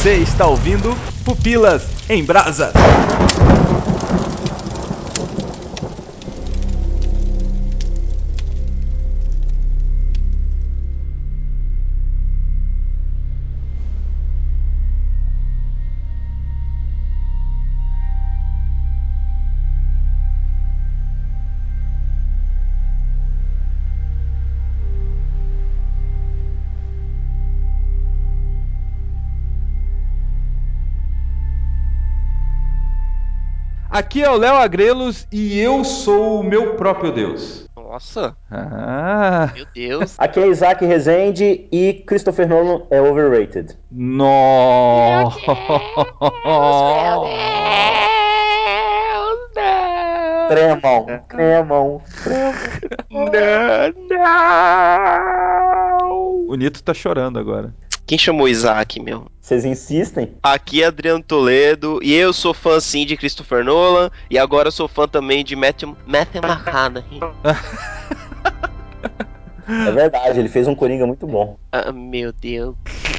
Você está ouvindo Pupilas em Brasa. Aqui é o Léo Agrelos e eu sou o meu próprio Deus. Nossa, Ah, meu Deus. Aqui é Isaac Rezende e Christopher Nolan é overrated. Meu no... Deus, meu Deus, não. Tremam, tremam, tremam. Não, não. O Nito tá chorando agora. Quem chamou Isaac, meu? Vocês insistem? Aqui é Adriano Toledo e eu sou fã sim de Christopher Nolan e agora eu sou fã também de Matthew McConaughey. É verdade, ele fez um Coringa muito bom. Ah, meu Deus.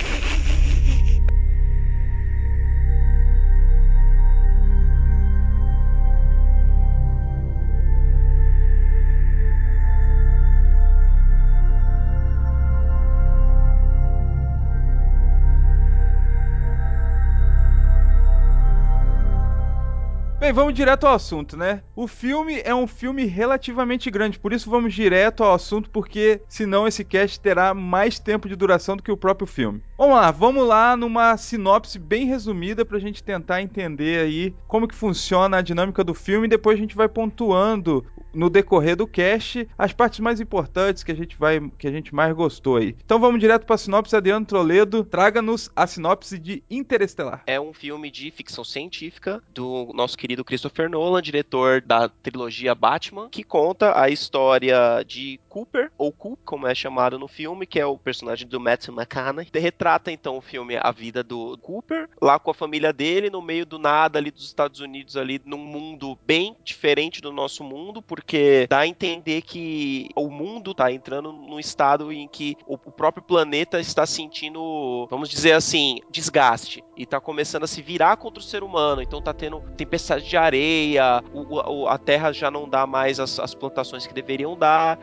Bem, vamos direto ao assunto, né? O filme é um filme relativamente grande, por isso vamos direto ao assunto, porque senão esse cast terá mais tempo de duração do que o próprio filme. Vamos lá numa sinopse bem resumida pra gente tentar entender aí como que funciona a dinâmica do filme e depois a gente vai pontuando no decorrer do cast as partes mais importantes que a gente mais gostou aí. Então vamos direto pra sinopse. Adriano Toledo, traga-nos a sinopse de Interestelar. É um filme de ficção científica do nosso querido Christopher Nolan, diretor da trilogia Batman, que conta a história de Cooper, ou Coop, como é chamado no filme, que é o personagem do Matthew McConaughey. Retrata então o filme a vida do Cooper, lá com a família dele, no meio do nada ali dos Estados Unidos, ali num mundo bem diferente do nosso mundo, porque dá a entender que o mundo tá entrando num estado em que o próprio planeta está sentindo, vamos dizer assim, desgaste e tá começando a se virar contra o ser humano. Então tá tendo tempestade de areia, a terra já não dá mais as plantações que deveriam dar,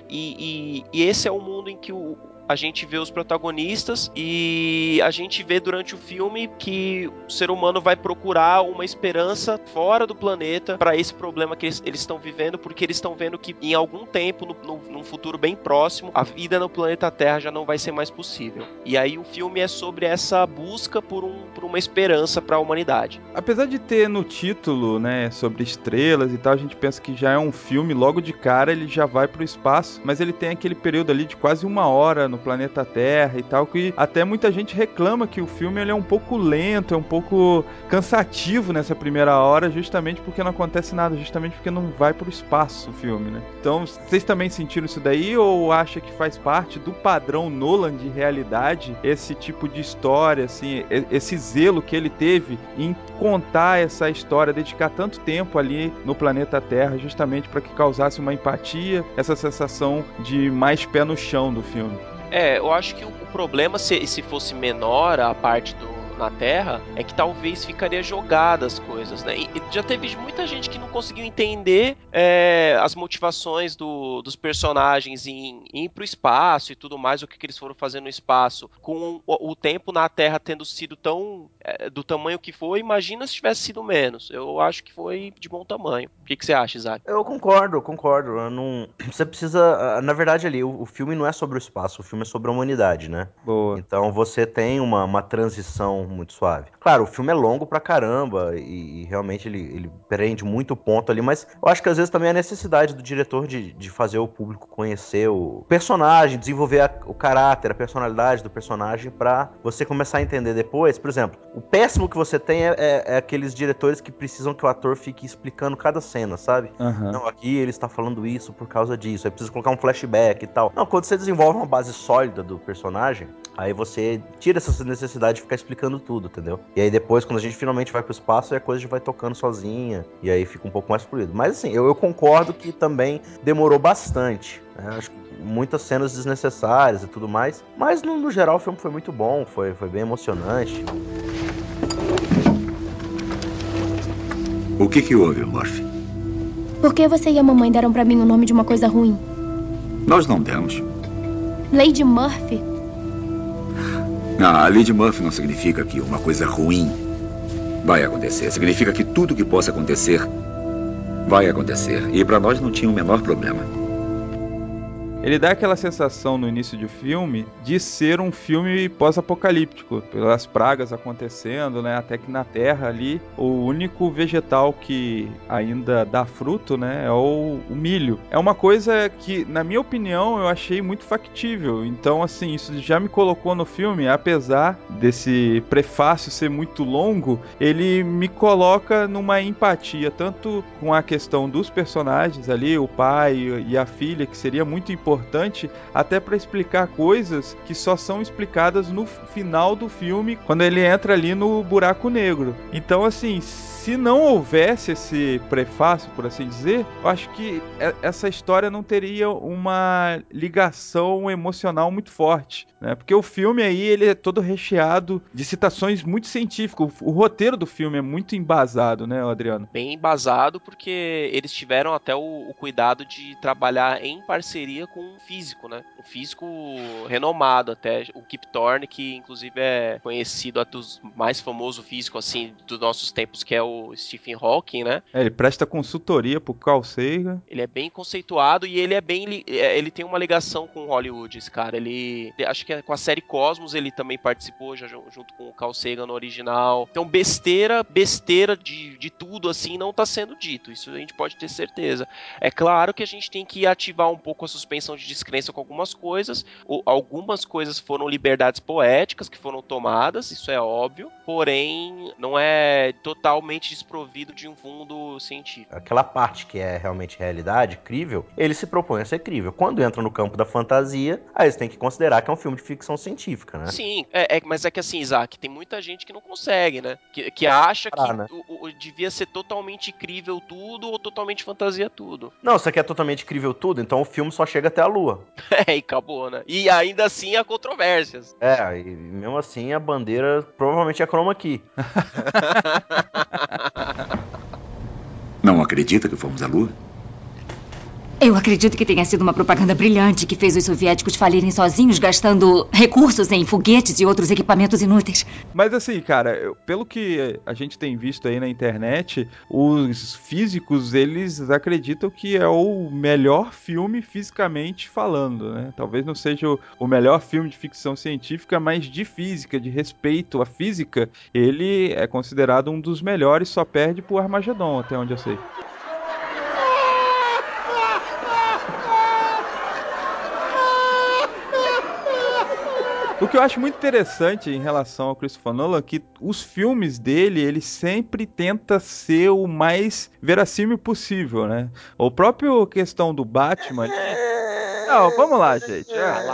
e esse é o mundo em que a gente vê os protagonistas e a gente vê durante o filme que o ser humano vai procurar uma esperança fora do planeta para esse problema que eles estão vivendo, porque eles estão vendo que em algum tempo, num futuro bem próximo, a vida no planeta Terra já não vai ser mais possível. E aí o filme é sobre essa busca por uma esperança para a humanidade. Apesar de ter no título, né, sobre estrelas e tal, a gente pensa que já é um filme, logo de cara ele já vai pro espaço, mas ele tem aquele período ali de quase 1 hora no planeta Terra e tal, que até muita gente reclama que o filme ele é um pouco lento, é um pouco cansativo nessa primeira hora, justamente porque não acontece nada, justamente porque não vai pro espaço o filme, né? Então, vocês também sentiram isso daí ou acha que faz parte do padrão Nolan de realidade esse tipo de história, assim, esse zelo que ele teve em contar essa história, dedicar tanto tempo ali no planeta Terra, justamente para que causasse uma empatia, essa sensação de mais pé no chão do filme. Eu acho que o problema, se fosse menor a parte na Terra, é que talvez ficaria jogada as coisas, né? E já teve muita gente que não conseguiu entender as motivações dos personagens em ir pro espaço e tudo mais, o que eles foram fazer no espaço, com o tempo na Terra tendo sido tão do tamanho que foi. Imagina se tivesse sido menos. Eu acho que foi de bom tamanho. O que você acha, Isaac? Eu concordo, concordo. Eu não... Você precisa. Na verdade, ali, o filme não é sobre o espaço, o filme é sobre a humanidade, né? Boa. Então você tem uma transição muito suave. Claro, o filme é longo pra caramba e realmente ele prende muito ponto ali, mas eu acho que às vezes também é a necessidade do diretor de fazer o público conhecer o personagem, desenvolver o caráter, a personalidade do personagem pra você começar a entender depois. Por exemplo, o péssimo que você tem é aqueles diretores que precisam que o ator fique explicando cada cena, sabe? Aham. Não, aqui ele está falando isso por causa disso. Aí precisa colocar um flashback e tal. Não, quando você desenvolve uma base sólida do personagem, aí você tira essa necessidade de ficar explicando tudo, entendeu? E aí depois, quando a gente finalmente vai pro espaço, aí a coisa já vai tocando sozinha. E aí fica um pouco mais fluido. Mas assim, eu concordo que também demorou bastante. Né? Acho que muitas cenas desnecessárias e tudo mais. Mas no geral o filme foi muito bom, foi bem emocionante. O que houve, Murphy? Por que você e a mamãe deram pra mim o nome de uma coisa ruim? Nós não demos. Lady Murphy? A Lady Murphy não significa que uma coisa ruim vai acontecer. Significa que tudo que possa acontecer vai acontecer. E pra nós não tinha o menor problema. Ele dá aquela sensação no início do filme de ser um filme pós-apocalíptico, pelas pragas acontecendo, né? Até que na Terra ali, o único vegetal que ainda dá fruto, né? É o milho. É uma coisa que, na minha opinião, eu achei muito factível. Então, assim, isso já me colocou no filme, apesar desse prefácio ser muito longo, ele me coloca numa empatia, tanto com a questão dos personagens ali, o pai e a filha, que seria muito importante, até para explicar coisas que só são explicadas no final do filme, quando ele entra ali no buraco negro. Então, assim, se não houvesse esse prefácio, por assim dizer, eu acho que essa história não teria uma ligação emocional muito forte, né? Porque o filme aí, ele é todo recheado de citações muito científicas. O roteiro do filme é muito embasado, né, Adriano? Bem embasado, porque eles tiveram até o cuidado de trabalhar em parceria com um físico, né? Um físico renomado até, o Kip Thorne, que inclusive é conhecido dos mais famosos físicos, assim, dos nossos tempos, que é o Stephen Hawking, né? Ele presta consultoria pro Carl Sagan. Ele é bem conceituado e ele é bem... Ele tem uma ligação com Hollywood, esse cara. Ele... Acho que com a série Cosmos ele também participou, já junto com o Carl Sagan no original. Então, besteira de tudo, assim, não tá sendo dito. Isso a gente pode ter certeza. É claro que a gente tem que ativar um pouco a suspensão de descrença com algumas coisas. Algumas coisas foram liberdades poéticas que foram tomadas, isso é óbvio. Porém, não é totalmente desprovido de um fundo científico. Aquela parte que é realmente realidade, crível, ele se propõe a ser crível. Quando entra no campo da fantasia, aí você tem que considerar que é um filme de ficção científica, né? Sim, mas é que assim, Isaac, tem muita gente que não consegue, né? Que acha que né? devia ser totalmente crível tudo ou totalmente fantasia tudo. Não, você quer totalmente crível tudo, então o filme só chega até a lua. E acabou, né? E ainda assim há controvérsias. E mesmo assim a bandeira provavelmente é chroma key. Não acredita que fomos à Lua? Eu acredito que tenha sido uma propaganda brilhante que fez os soviéticos falirem sozinhos, gastando recursos em foguetes e outros equipamentos inúteis. Mas assim, cara, pelo que a gente tem visto aí na internet, os físicos, eles acreditam que é o melhor filme fisicamente falando, né? Talvez não seja o melhor filme de ficção científica, mas de física, de respeito à física, ele é considerado um dos melhores, só perde pro Armagedon, até onde eu sei. O que eu acho muito interessante em relação ao Christopher Nolan é que os filmes dele, ele sempre tenta ser o mais verossímil possível, né? O próprio questão do Batman ali... Não, vamos lá, gente.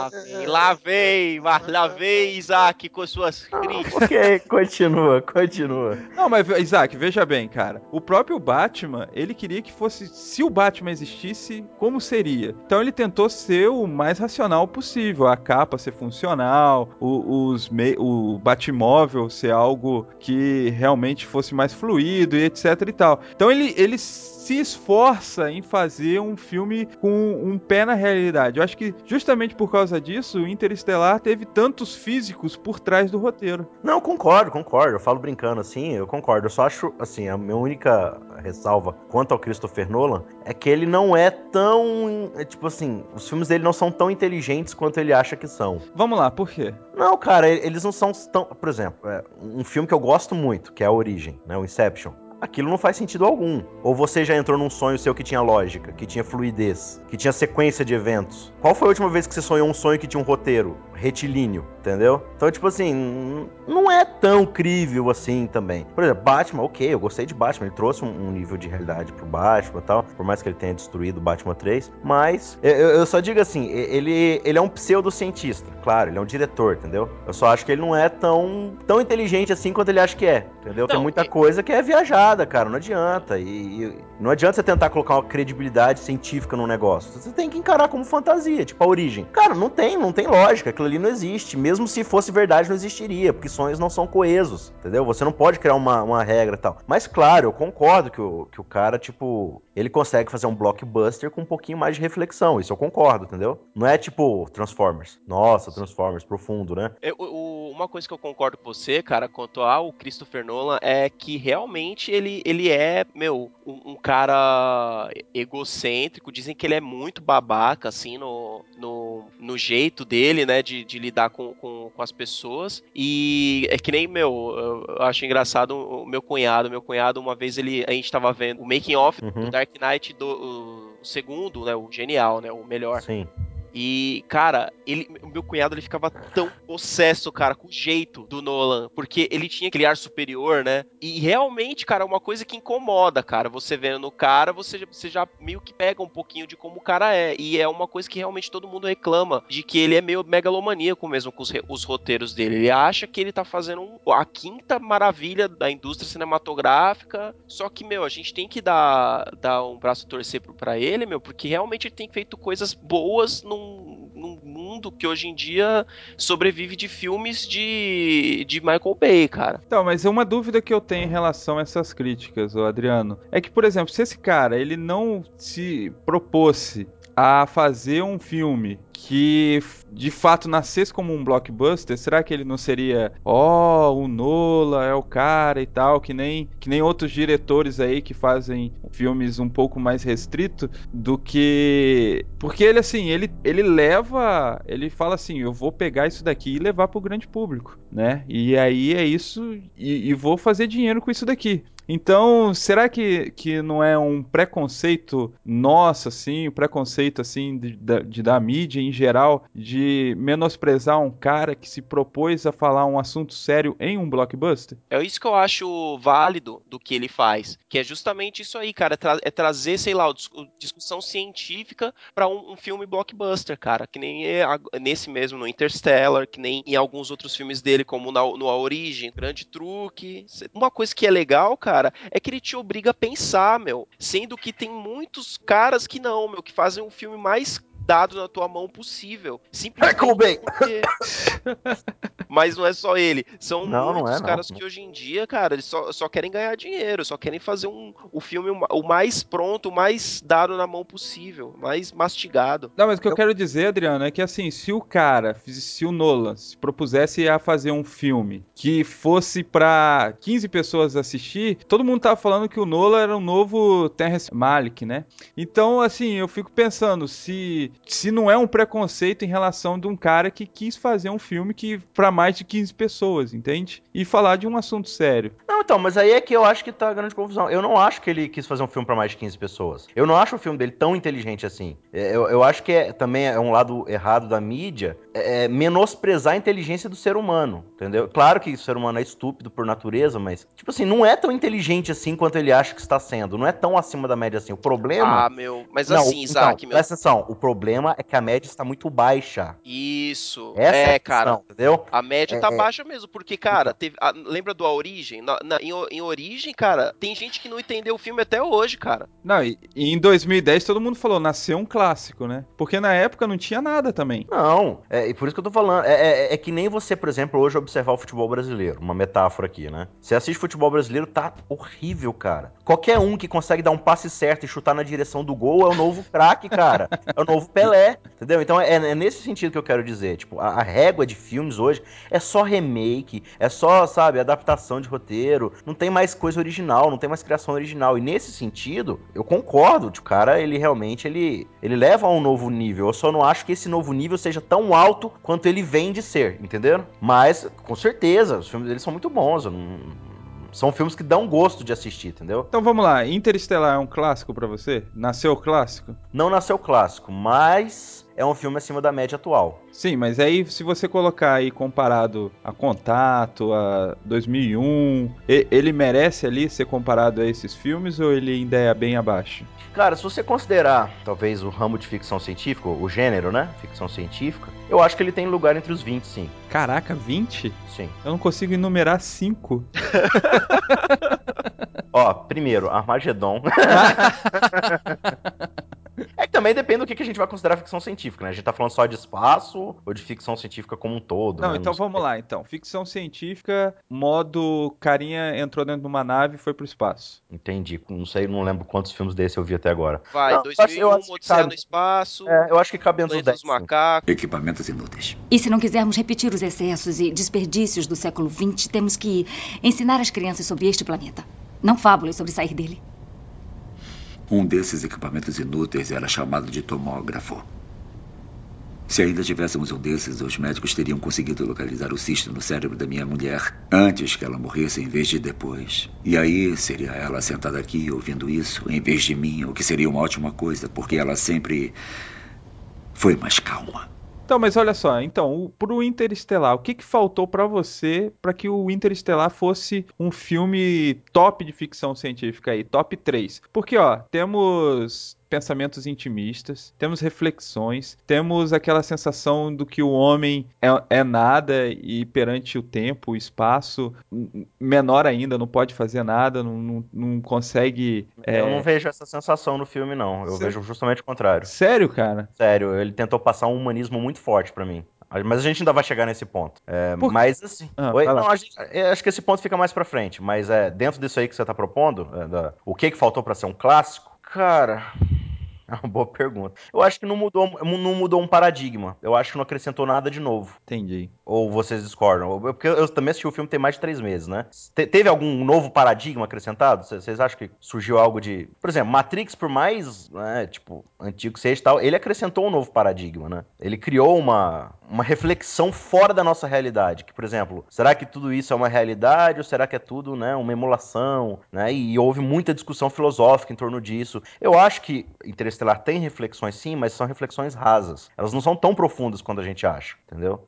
Lá vem, Isaac, com suas críticas. Ok, continua. Não, mas Isaac, veja bem, cara. O próprio Batman, ele queria que fosse... Se o Batman existisse, como seria? Então ele tentou ser o mais racional possível. A capa ser funcional, o Batmóvel ser algo que realmente fosse mais fluido e etc e tal. Então ele se esforça em fazer um filme com um pé na realidade. Eu acho que justamente por causa disso, o Interestelar teve tantos físicos por trás do roteiro. Não, concordo. Eu falo brincando assim, eu concordo. Eu só acho, assim, a minha única ressalva quanto ao Christopher Nolan é que ele não é tão... tipo assim, os filmes dele não são tão inteligentes quanto ele acha que são. Vamos lá, por quê? Não, cara, eles não são tão... Por exemplo, um filme que eu gosto muito, que é A Origem, né, o Inception. Aquilo não faz sentido algum. Ou você já entrou num sonho seu que tinha lógica, que tinha fluidez, que tinha sequência de eventos. Qual foi a última vez que você sonhou um sonho que tinha um roteiro retilíneo, entendeu? Então, tipo assim, não é tão crível assim também. Por exemplo, Batman, ok, eu gostei de Batman, ele trouxe um nível de realidade pro Batman e tal, por mais que ele tenha destruído o Batman 3, mas eu só digo assim, ele é um pseudocientista, claro, ele é um diretor, entendeu? Eu só acho que ele não é tão inteligente assim quanto ele acha que é, entendeu? Tem muita coisa que é viajada, nada, cara, não adianta. E não adianta você tentar colocar uma credibilidade científica no negócio. Você tem que encarar como fantasia, tipo a origem. Cara, não tem lógica, aquilo ali não existe. Mesmo se fosse verdade, não existiria, porque sonhos não são coesos, entendeu? Você não pode criar uma regra e tal. Mas, claro, eu concordo que o cara, tipo, ele consegue fazer um blockbuster com um pouquinho mais de reflexão, isso eu concordo, entendeu? Não é tipo Transformers. Nossa, Transformers, profundo, né? Uma coisa que eu concordo com você, cara, quanto ao Christopher Nolan, é que realmente ele é, um cara egocêntrico. Dizem que ele é muito babaca, assim, no jeito dele, né, de lidar com as pessoas. E é que nem, eu acho engraçado o meu cunhado. Meu cunhado, uma vez, a gente tava vendo o making of do Dark Knight, o segundo, né, o genial, né, o melhor. Sim. E, cara, o meu cunhado, ele ficava tão possesso, cara, com o jeito do Nolan, porque ele tinha aquele ar superior, né? E realmente, cara, é uma coisa que incomoda, cara. Você vendo no cara, você já meio que pega um pouquinho de como o cara é. E é uma coisa que realmente todo mundo reclama, de que ele é meio megalomaníaco mesmo com os roteiros dele. Ele acha que ele tá fazendo a quinta maravilha da indústria cinematográfica, só que, a gente tem que dar um braço a torcer pra ele, porque realmente ele tem feito coisas boas num mundo que hoje em dia sobrevive de filmes de Michael Bay, cara. Então, mas uma dúvida que eu tenho em relação a essas críticas, ô Adriano, é que, por exemplo, se esse cara, ele não se propôs a fazer um filme que de fato nascesse como um blockbuster, será que ele não seria, o Nolan é o cara e tal, que nem outros diretores aí que fazem filmes um pouco mais restrito do que... Porque ele, assim, ele fala assim, eu vou pegar isso daqui e levar pro grande público, né? E aí é isso, e vou fazer dinheiro com isso daqui. Então, será que não é um preconceito nosso, assim, um preconceito, assim, da mídia em geral, de menosprezar um cara que se propôs a falar um assunto sério em um blockbuster? É isso que eu acho válido do que ele faz, que é justamente isso aí, cara, é trazer, sei lá, discussão científica pra um filme blockbuster, cara, que nem nesse mesmo, no Interstellar, que nem em alguns outros filmes dele, como no A Origem, Grande Truque. Uma coisa que é legal, cara, é que ele te obriga a pensar, sendo que tem muitos caras que não, que fazem um filme mais dado na tua mão possível. Simplesmente porque... Mas não é só ele. São muitos caras que hoje em dia, cara, eles só querem ganhar dinheiro, só querem fazer o filme o mais pronto, o mais dado na mão possível, mais mastigado. Não, mas o que eu quero dizer, Adriano, é que assim, se o Nolan se propusesse a fazer um filme que fosse pra 15 pessoas assistir, todo mundo tava falando que o Nolan era um novo Terrence Malick, né? Então, assim, eu fico pensando se não é um preconceito em relação de um cara que quis fazer um filme que pra mais de 15 pessoas, entende? E falar de um assunto sério. Não, então, mas aí é que eu acho que tá a grande confusão. Eu não acho que ele quis fazer um filme pra mais de 15 pessoas. Eu não acho o filme dele tão inteligente assim. Eu acho que também é um lado errado da mídia, menosprezar a inteligência do ser humano, entendeu? Claro que o ser humano é estúpido por natureza, mas, tipo assim, não é tão inteligente assim quanto ele acha que está sendo. Não é tão acima da média assim. O problema... Mas não, assim, Isaac, então, presta atenção. O problema é que a média está muito baixa. Isso, Essa é a cara. questão, entendeu? A média tá baixa mesmo, porque, cara, lembra do A Origem? Em Origem, cara, tem gente que não entendeu o filme até hoje, cara. Não, e em 2010 todo mundo falou, nasceu um clássico, né? Porque na época não tinha nada também. Não, e por isso que eu tô falando. É que nem você, por exemplo, hoje observar o futebol brasileiro. Uma metáfora aqui, né? Você assiste futebol brasileiro, tá horrível, cara. Qualquer um que consegue dar um passe certo e chutar na direção do gol é o novo craque, cara. É o novo Pelé, entendeu? Então é nesse sentido que eu quero dizer. Tipo, a régua de filmes hoje é só remake, é só, sabe, adaptação de roteiro. Não tem mais coisa original, não tem mais criação original. E nesse sentido, eu concordo. O cara, ele realmente, ele leva a um novo nível. Eu só não acho que esse novo nível seja tão alto quanto ele vem de ser, entenderam? Mas, com certeza, os filmes deles são muito bons. São filmes que dão gosto de assistir, entendeu? Então vamos lá, Interestelar é um clássico pra você? Nasceu clássico? Não nasceu clássico, mas é um filme acima da média atual. Sim, mas aí se você colocar aí comparado a Contato, a 2001, ele merece ali ser comparado a esses filmes ou ele ainda é bem abaixo? Cara, se você considerar, talvez, o ramo de ficção científica, o gênero, né? Ficção científica, eu acho que ele tem lugar entre os 20, sim. Caraca, 20? Sim. Eu não consigo enumerar 5. Ó, primeiro, Armagedon. É que também depende do que a gente vai considerar ficção científica, né? A gente tá falando só de espaço ou de ficção científica como um todo, Não, né? então vamos lá, então. Ficção científica, modo carinha entrou dentro de uma nave e foi pro espaço. Entendi. Não sei, não lembro quantos filmes desse eu vi até agora. Vai, Não, eu 2001, acho que Odisseia cabe. no Espaço, Eu acho que cabe dentro dos Planeta 10. dos Macacos. Equipamentos inúteis. E se não quisermos repetir os excessos e desperdícios do século XX, temos que ensinar as crianças sobre este planeta. Não fábulas sobre sair dele. Um desses equipamentos inúteis era chamado de tomógrafo. Se ainda tivéssemos um desses, os médicos teriam conseguido localizar o cisto no cérebro da minha mulher antes que ela morresse em vez de depois. E aí seria ela sentada aqui ouvindo isso em vez de mim, o que seria uma ótima coisa, porque ela sempre foi mais calma. Então, mas olha só, então, pro Interestelar, o que faltou pra você pra que o Interestelar fosse um filme top de ficção científica aí, top 3? Porque, ó, temos pensamentos intimistas, temos reflexões, temos aquela sensação do que o homem é nada e perante o tempo, o espaço, menor ainda, não pode fazer nada, não consegue... Eu não vejo essa sensação no filme, não. Eu vejo justamente o contrário. Sério, cara? Sério, ele tentou passar um humanismo muito forte pra mim. Mas a gente ainda vai chegar nesse ponto. Mas assim. Vai lá. Não, acho que esse ponto fica mais pra frente. Mas dentro disso aí que você tá propondo, o que faltou pra ser um clássico? Cara. É uma boa pergunta. Eu acho que não mudou um paradigma. Eu acho que não acrescentou nada de novo. Entendi. Ou vocês discordam? Porque eu também assisti o filme tem mais de 3 meses, né? Teve algum novo paradigma acrescentado? Vocês acham que surgiu algo de... Por exemplo, Matrix, por mais, né, tipo, antigo que seja e tal, ele acrescentou um novo paradigma, né? Ele criou uma reflexão fora da nossa realidade. Que, por exemplo, será que tudo isso é uma realidade ou será que é tudo, né, uma emulação, né? E houve muita discussão filosófica em torno disso. Eu acho que Interestelar tem reflexões sim, mas são reflexões rasas. Elas não são tão profundas quanto a gente acha, entendeu?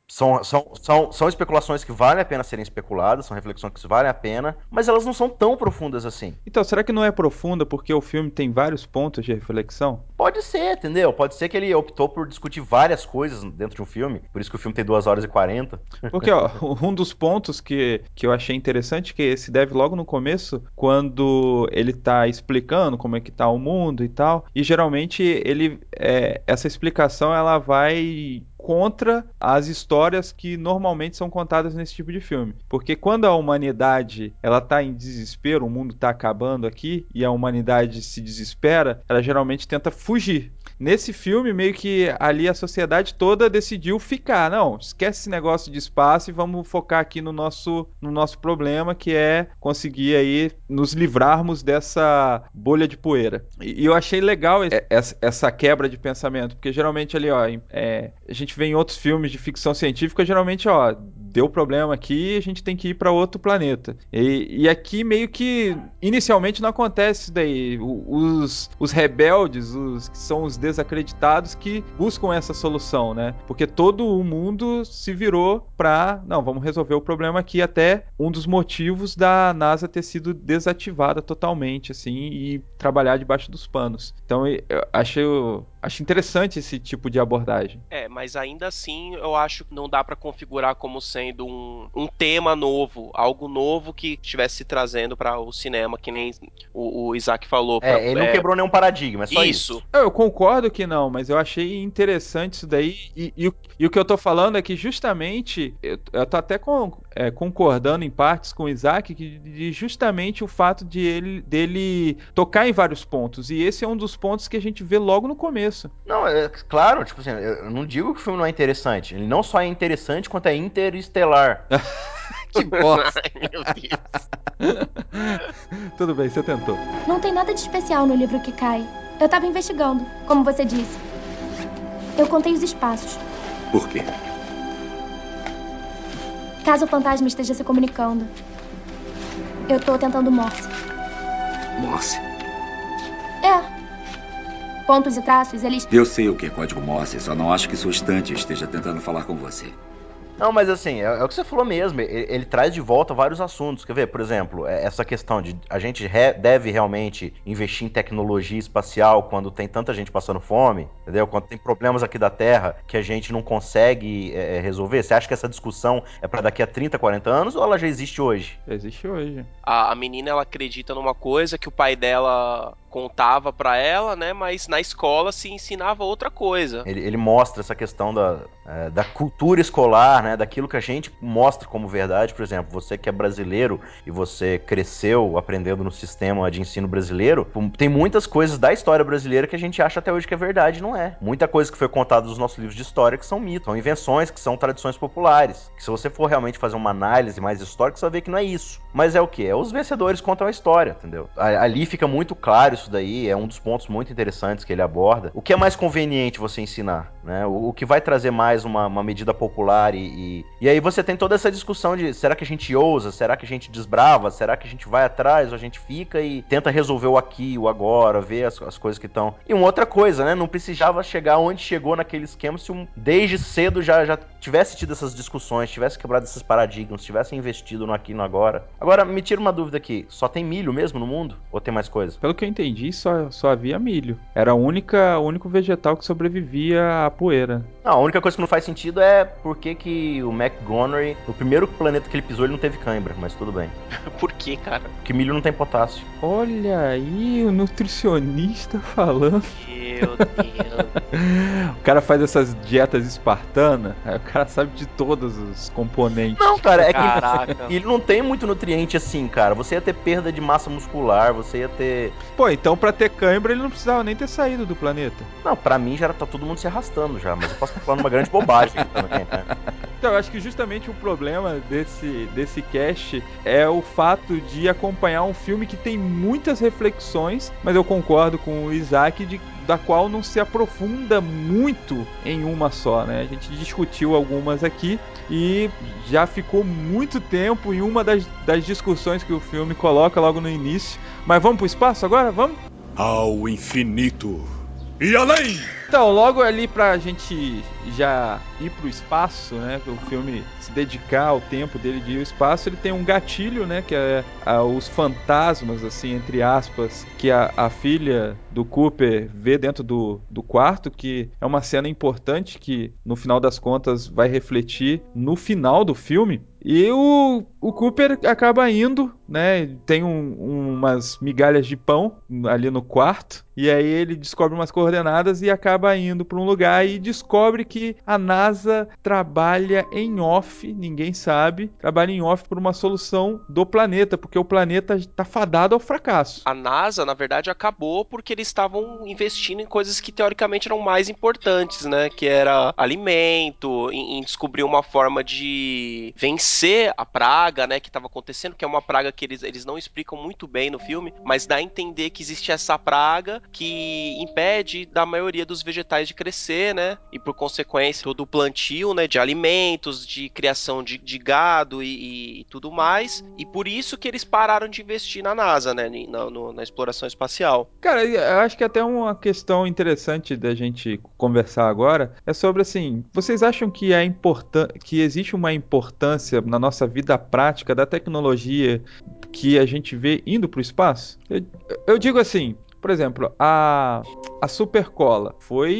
São especulações que valem a pena serem especuladas, são reflexões que valem a pena, mas elas não são tão profundas assim. Então, será que não é profunda porque o filme tem vários pontos de reflexão? Pode ser, entendeu? Pode ser que ele optou por discutir várias coisas dentro de um filme, por isso que o filme tem 2 horas e 40. Porque, ó, um dos pontos que eu achei interessante, que se deve logo no começo, quando ele tá explicando como é que tá o mundo e tal, e geralmente essa explicação ela vai contra as histórias que normalmente são contadas nesse tipo de filme. Porque quando a humanidade ela tá em desespero, o mundo tá acabando aqui, e a humanidade se desespera, ela geralmente tenta fugir. Nesse filme, meio que ali a sociedade toda decidiu ficar. Não, esquece esse negócio de espaço e vamos focar aqui no nosso problema, que é conseguir aí nos livrarmos dessa bolha de poeira. E eu achei legal essa quebra de pensamento, porque geralmente ali, ó, a gente vê em outros filmes de ficção científica, geralmente, ó, deu problema aqui, a gente tem que ir para outro planeta. E aqui meio que inicialmente não acontece isso daí. Os rebeldes, os que são os desacreditados, que buscam essa solução, né? Porque todo o mundo se virou pra, não, vamos resolver o problema aqui, até um dos motivos da NASA ter sido desativada totalmente, assim, e trabalhar debaixo dos panos. Então eu acho interessante esse tipo de abordagem. Mas ainda assim eu acho que não dá pra configurar como sendo um tema novo, algo novo que estivesse se trazendo para o cinema, que nem o Isaac falou. Ele não quebrou nenhum paradigma, é só isso. Isso. Eu concordo que não, mas eu achei interessante isso daí. E o que eu tô falando é que justamente, eu tô até concordando em partes com o Isaac, de justamente o fato dele tocar em vários pontos. E esse é um dos pontos que a gente vê logo no começo. Não, claro, tipo assim, eu não digo que o filme não é interessante. Ele não só é interessante, quanto é interestelar. Que bosta. Ai, meu Deus. Tudo bem, você tentou. Não tem nada de especial no livro que cai. Eu tava investigando, como você disse. Eu contei os espaços. Por quê? Caso o fantasma esteja se comunicando. Eu tô tentando Morse. Morse? Pontos e traços, eles... Eu sei o que é código Morse, só não acho que sua estante esteja tentando falar com você. Não, mas assim, é o que você falou mesmo. Ele traz de volta vários assuntos. Quer ver, por exemplo, essa questão de a gente deve realmente investir em tecnologia espacial quando tem tanta gente passando fome, entendeu? Quando tem problemas aqui da Terra que a gente não consegue resolver. Você acha que essa discussão é para daqui a 30, 40 anos ou ela já existe hoje? Existe hoje. A menina, ela acredita numa coisa que o pai dela contava pra ela, né? Mas na escola se ensinava outra coisa. Ele mostra essa questão da cultura escolar, né? Daquilo que a gente mostra como verdade. Por exemplo, você que é brasileiro e você cresceu aprendendo no sistema de ensino brasileiro, tem muitas coisas da história brasileira que a gente acha até hoje que é verdade, não é. Muita coisa que foi contada nos nossos livros de história que são mitos, são invenções, que são tradições populares. Que se você for realmente fazer uma análise mais histórica, você vai ver que não é isso. Mas é o quê? É os vencedores contam a história, entendeu? Ali fica muito claro isso daí, é um dos pontos muito interessantes que ele aborda. O que é mais conveniente você ensinar, né? O que vai trazer mais uma medida popular e aí você tem toda essa discussão de será que a gente ousa, será que a gente desbrava, será que a gente vai atrás ou a gente fica e tenta resolver o aqui, o agora, ver as coisas que estão. E uma outra coisa, né? Não precisava chegar onde chegou naquele esquema se desde cedo já tivesse tido essas discussões, tivesse quebrado esses paradigmas, tivesse investido no aqui e no agora. Agora, me tira uma dúvida aqui, só tem milho mesmo no mundo? Ou tem mais coisa? Pelo que eu entendi, só havia milho. Era o único vegetal que sobrevivia à poeira. Não, a única coisa que não faz sentido é por que o McGonagall, no primeiro planeta que ele pisou, ele não teve cãibra, mas tudo bem. Por quê, cara? Porque milho não tem potássio. Olha aí, o nutricionista falando. Meu Deus. O cara faz essas dietas espartanas, aí o cara sabe de todos os componentes. Não, cara, é Caraca. que ele não tem muito nutriente assim, cara. Você ia ter perda de massa muscular, você ia ter... Pô, então pra ter cãibra ele não precisava nem ter saído do planeta. Não, pra mim já tá todo mundo se arrastando já, mas eu posso estar falando uma grande bobagem aqui também, né? Então, eu acho que justamente o problema desse cast é o fato de acompanhar um filme que tem muitas reflexões, mas eu concordo com o Isaac da qual não se aprofunda muito em uma só, né? A gente discutiu algumas aqui e já ficou muito tempo em uma das discussões que o filme coloca logo no início. Mas vamos pro espaço agora? Vamos? Ao infinito e além! Então, logo ali pra gente já ir pro espaço, né, o filme se dedicar ao tempo dele de ir ao espaço, ele tem um gatilho, né, que é os fantasmas, assim, entre aspas, que a filha do Cooper vê dentro do quarto, que é uma cena importante que, no final das contas, vai refletir no final do filme. E o Cooper acaba indo, né? Tem umas migalhas de pão ali no quarto. E aí ele descobre umas coordenadas e acaba indo para um lugar e descobre que a NASA trabalha em off, ninguém sabe, trabalha em off por uma solução do planeta, porque o planeta está fadado ao fracasso. A NASA, na verdade, acabou porque eles estavam investindo em coisas que teoricamente eram mais importantes, né? Que era alimento, em descobrir uma forma de vencer a praga, né? Que estava acontecendo, que é uma praga que eles não explicam muito bem no filme, mas dá a entender que existe essa praga que impede da maioria dos vegetais de crescer, né? E por consequência, todo o plantio, né? De alimentos, de criação de gado e tudo mais. E por isso que eles pararam de investir na NASA, né? Na exploração espacial. Cara, eu acho que até uma questão interessante da gente conversar agora é sobre, assim, vocês acham que que existe uma importância na nossa vida prática da tecnologia que a gente vê indo para o espaço? Eu digo assim, por exemplo, a Supercola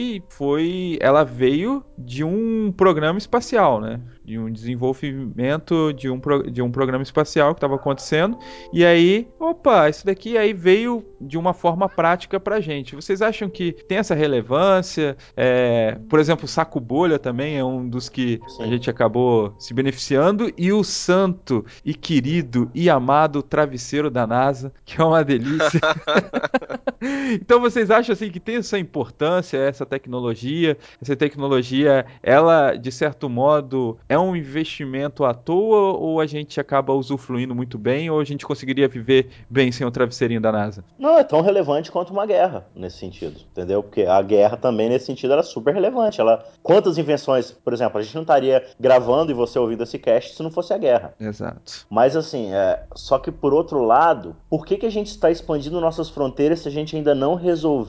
ela veio de um programa espacial, né? De um desenvolvimento de um programa espacial que estava acontecendo. E aí, opa, isso daqui aí veio de uma forma prática pra gente. Vocês acham que tem essa relevância? Por exemplo, o saco bolha também é um dos que Sim. a gente acabou se beneficiando. E o santo e querido e amado travesseiro da NASA, que é uma delícia. Então vocês acham assim que tem essa importância, essa tecnologia? Essa tecnologia, ela, de certo modo, é um investimento à toa ou a gente acaba usufruindo muito bem ou a gente conseguiria viver bem sem o travesseirinho da NASA? Não é tão relevante quanto uma guerra nesse sentido, entendeu? Porque a guerra também nesse sentido era super relevante. Quantas invenções, por exemplo, a gente não estaria gravando e você ouvindo esse cast se não fosse a guerra. Exato. Mas assim, só que por outro lado, por que a gente está expandindo nossas fronteiras se a gente ainda não resolveu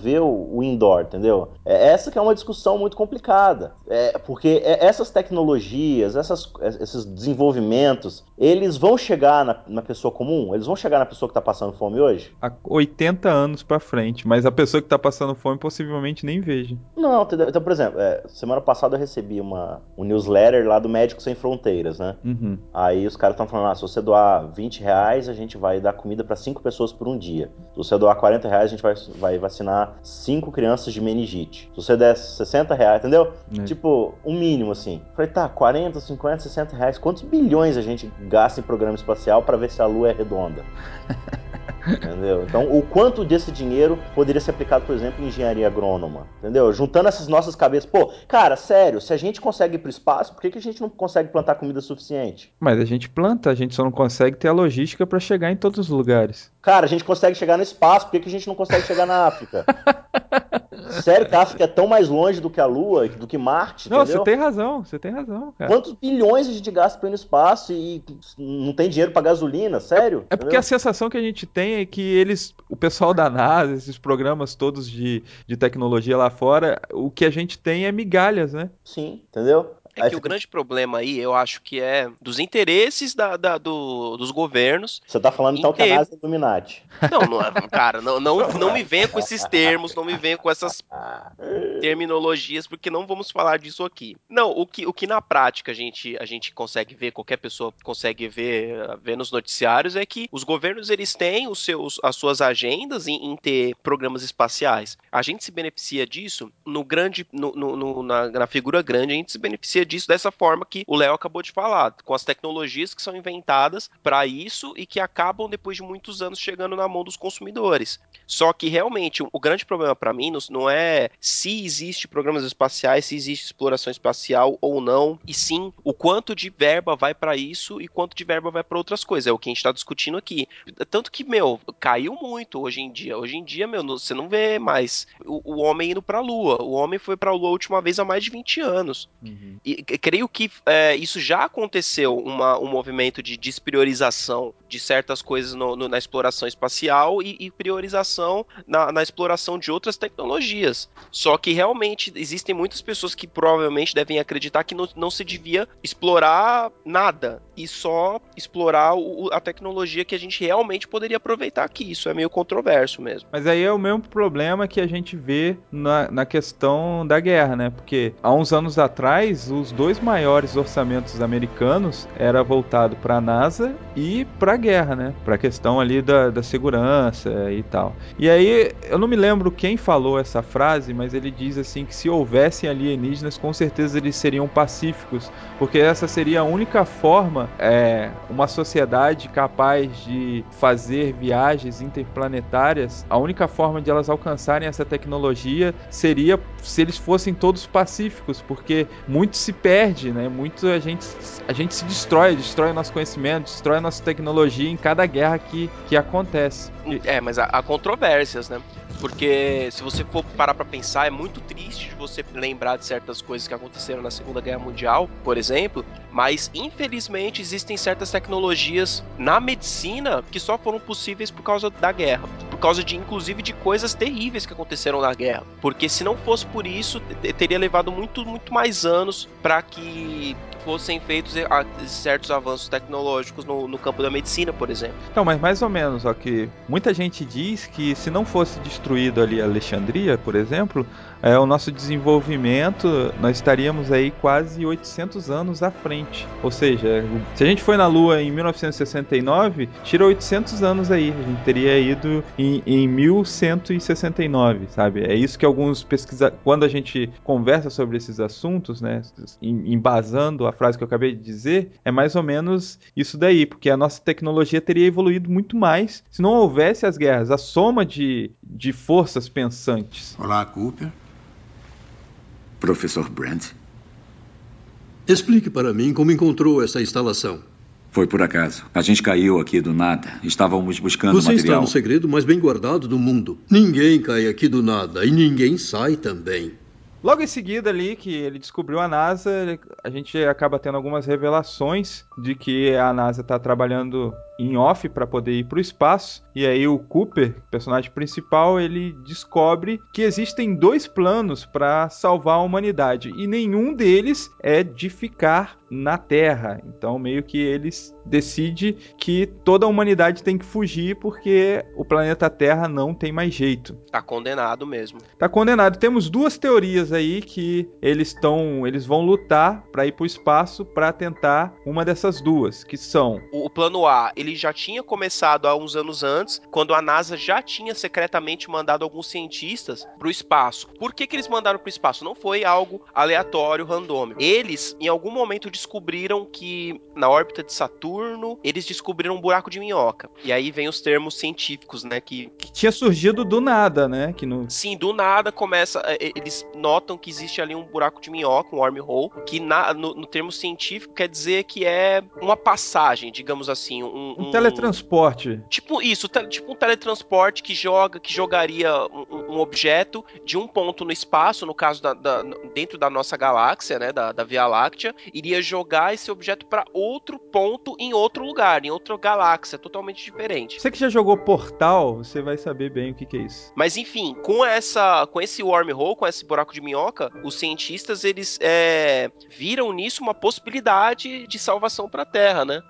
o indoor, entendeu? Essa que é uma discussão muito complicada. Porque essas tecnologias, esses desenvolvimentos, eles vão chegar na pessoa comum? Eles vão chegar na pessoa que tá passando fome hoje? Há 80 anos pra frente, mas a pessoa que tá passando fome possivelmente nem veja. Não, entendeu? Então, por exemplo, semana passada eu recebi um newsletter lá do Médicos Sem Fronteiras, né? Uhum. Aí os caras estão falando, se você doar R$20, a gente vai dar comida para 5 pessoas por um dia. Se você doar R$40, a gente vai vacinar 5 crianças de meningite. Se você der R$60, entendeu? Tipo, um mínimo, assim. Falei, tá, 40, 50, R$60. Quantos bilhões a gente gasta em programa espacial para ver se a Lua é redonda? Entendeu? Então, o quanto desse dinheiro poderia ser aplicado, por exemplo, em engenharia agrônoma? Entendeu? Juntando essas nossas cabeças. Pô, cara, sério, se a gente consegue ir pro espaço, por que a gente não consegue plantar comida suficiente? Mas a gente planta, a gente só não consegue ter a logística pra chegar em todos os lugares. Cara, a gente consegue chegar no espaço, por que a gente não consegue chegar na África? Sério que a África é tão mais longe do que a Lua, do que Marte, Não, entendeu? você tem razão, cara. Quantos bilhões a gente gasta pra ir no espaço e não tem dinheiro pra gasolina? Sério? É porque a sensação que a gente tem é que o pessoal da NASA, esses programas todos de tecnologia lá fora, o que a gente tem é migalhas, né? Sim, entendeu? É que o grande problema aí, eu acho que é dos interesses dos governos. Você tá falando então que a NASA é Illuminati. Não, cara, não me venha com esses termos, não me venha com essas terminologias, porque não vamos falar disso aqui. Não, o que na prática a gente consegue ver, qualquer pessoa consegue ver nos noticiários, é que os governos eles têm as suas agendas em ter programas espaciais. A gente se beneficia disso na figura grande, a gente se beneficia disso dessa forma que o Léo acabou de falar, com as tecnologias que são inventadas para isso e que acabam depois de muitos anos chegando na mão dos consumidores. Só que realmente o grande problema para mim não é se existe programas espaciais, se existe exploração espacial ou não, e sim o quanto de verba vai para isso e quanto de verba vai para outras coisas. É o que a gente está discutindo aqui. Tanto que, caiu muito hoje em dia. Hoje em dia, você não vê mais o homem indo para a Lua. O homem foi para a Lua a última vez há mais de 20 anos. Uhum. E creio que isso já aconteceu, um movimento de despriorização de certas coisas na exploração espacial e priorização na exploração de outras tecnologias. Só que realmente existem muitas pessoas que provavelmente devem acreditar que não se devia explorar nada e só explorar a tecnologia que a gente realmente poderia aproveitar aqui. Isso é meio controverso mesmo. Mas aí é o mesmo problema que a gente vê na questão da guerra, né? Porque há uns anos atrás, os 2 maiores orçamentos americanos era voltado para a NASA e para a guerra, né? Para a questão ali da segurança e tal. E aí, eu não me lembro quem falou essa frase, mas ele diz assim que se houvessem alienígenas, com certeza eles seriam pacíficos, porque essa seria a única forma, uma sociedade capaz de fazer viagens interplanetárias, a única forma de elas alcançarem essa tecnologia seria se eles fossem todos pacíficos, porque muito se perde, né? Muito a gente se destrói o nosso conhecimento, destrói a nossa tecnologia em cada guerra que acontece. Mas há controvérsias, né? Porque se você for parar pra pensar, é muito triste você lembrar de certas coisas que aconteceram na Segunda Guerra Mundial, por exemplo, mas infelizmente existem certas tecnologias na medicina que só foram possíveis por causa da guerra, por causa inclusive de coisas terríveis que aconteceram na guerra, porque se não fosse por isso, teria levado muito, muito mais anos para que fossem feitos certos avanços tecnológicos no campo da medicina, por exemplo. Então, mas mais ou menos, ó, que muita gente diz que se não fosse destruído ali Alexandria, por exemplo, o nosso desenvolvimento, nós estaríamos aí quase 800 anos à frente. Ou seja, se a gente foi na Lua em 1969, tira 800 anos aí, a gente teria ido em 1169, sabe? É isso que alguns pesquisadores, quando a gente conversa sobre esses assuntos, né, embasando a frase que eu acabei de dizer, é mais ou menos isso daí, porque a nossa tecnologia teria evoluído muito mais se não houvesse as guerras, a soma de forças pensantes. Olá, Cooper. Professor Brent? Explique para mim como encontrou essa instalação. Foi por acaso. A gente caiu aqui do nada. Estávamos buscando material. Você está no segredo mais bem guardado do mundo. Ninguém cai aqui do nada e ninguém sai também. Logo em seguida ali que ele descobriu a NASA, a gente acaba tendo algumas revelações de que a NASA está trabalhando em off para poder ir para o espaço. E aí o Cooper, personagem principal, ele descobre que existem 2 planos para salvar a humanidade e nenhum deles é de ficar na Terra. Então meio que eles decidem que toda a humanidade tem que fugir porque o planeta Terra não tem mais jeito. Tá condenado mesmo. Tá condenado. Temos 2 teorias aí que eles vão lutar para ir pro espaço para tentar uma dessas 2, que são... O plano A, ele já tinha começado há uns anos antes, quando a NASA já tinha secretamente mandado alguns cientistas pro espaço. Por que eles mandaram pro espaço? Não foi algo aleatório, randômico. Eles, em algum momento, descobriram que na órbita de Saturno, eles descobriram um buraco de minhoca. E aí vem os termos científicos, né, que tinha surgido do nada, né? Sim, do nada começa... Eles notam que existe ali um buraco de minhoca, um wormhole, que no termo científico quer dizer que é uma passagem, digamos assim. Um teletransporte. Tipo isso, tipo um teletransporte que jogaria um objeto de um ponto no espaço, no caso dentro da nossa galáxia, né, da Via Láctea, iria jogar esse objeto para outro ponto em outro lugar, em outra galáxia, totalmente diferente. Você que já jogou Portal, você vai saber bem o que é isso. Mas enfim, com esse wormhole, com esse buraco de minhoca, os cientistas eles viram nisso uma possibilidade de salvação para a Terra, né?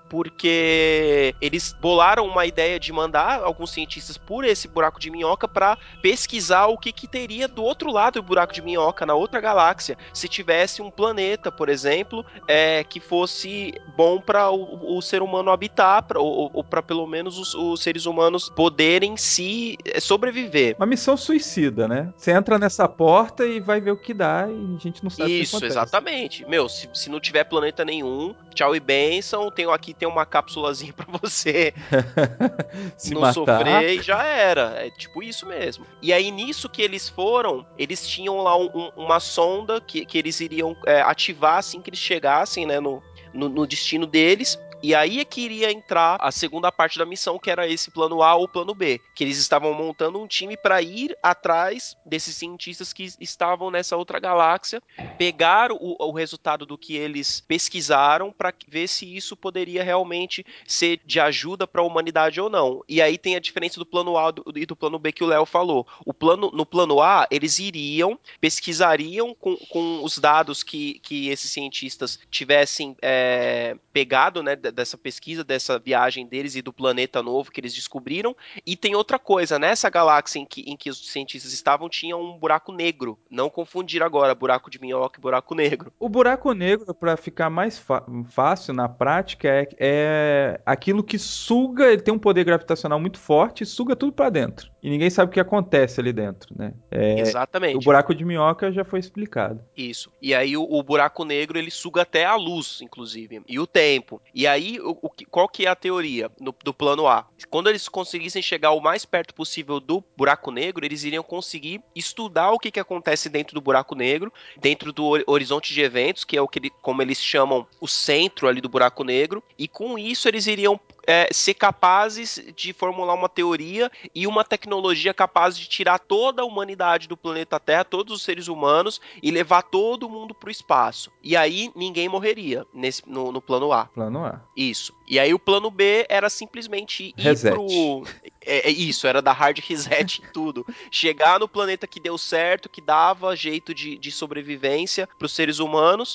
Porque eles bolaram uma ideia de mandar alguns cientistas por esse buraco de minhoca para pesquisar o que teria do outro lado do buraco de minhoca, na outra galáxia, se tivesse um planeta, por exemplo, que fosse bom para o ser humano habitar, ou para pelo menos os seres humanos poderem se sobreviver. Uma missão suicida, né? Você entra nessa porta e vai ver o que dá e a gente não sabe o que acontece. Isso, exatamente. Meu, se não tiver planeta nenhum, tchau e bênção, aqui tem uma cápsulazinha pra você se não matar. Sofrer e já era. É tipo isso mesmo. E aí, nisso que eles foram, eles tinham lá uma sonda que eles iriam ativar assim que eles chegassem, né, no destino deles. E aí é que iria entrar a segunda parte da missão, que era esse plano A ou plano B, que eles estavam montando um time para ir atrás desses cientistas que estavam nessa outra galáxia, pegar o resultado do que eles pesquisaram para ver se isso poderia realmente ser de ajuda para a humanidade ou não. E aí tem a diferença do plano A e do plano B que o Léo falou. No plano A, eles pesquisariam com os dados que esses cientistas tivessem pegado, né, dessa pesquisa, dessa viagem deles e do planeta novo que eles descobriram. E tem outra coisa, nessa galáxia em que os cientistas estavam, tinha um buraco negro. Não confundir agora buraco de minhoca e buraco negro. O buraco negro, para ficar mais fácil na prática, é aquilo que suga, ele tem um poder gravitacional muito forte e suga tudo para dentro. E ninguém sabe o que acontece ali dentro, né? Exatamente. O buraco de minhoca já foi explicado. Isso. E aí o buraco negro, ele suga até a luz, inclusive, e o tempo. E aí, qual que é a teoria do plano A? Quando eles conseguissem chegar o mais perto possível do buraco negro, eles iriam conseguir estudar o que acontece dentro do buraco negro, dentro do horizonte de eventos, que é como eles chamam, o centro ali do buraco negro, e com isso eles iriam ser capazes de formular uma teoria e uma tecnologia capaz de tirar toda a humanidade do planeta Terra, todos os seres humanos, e levar todo mundo para o espaço. E aí ninguém morreria no plano A. Plano A. Isso. E aí o plano B era simplesmente ir reset. Isso, era dar hard reset em tudo. Chegar no planeta que deu certo, que dava jeito de sobrevivência para os seres humanos,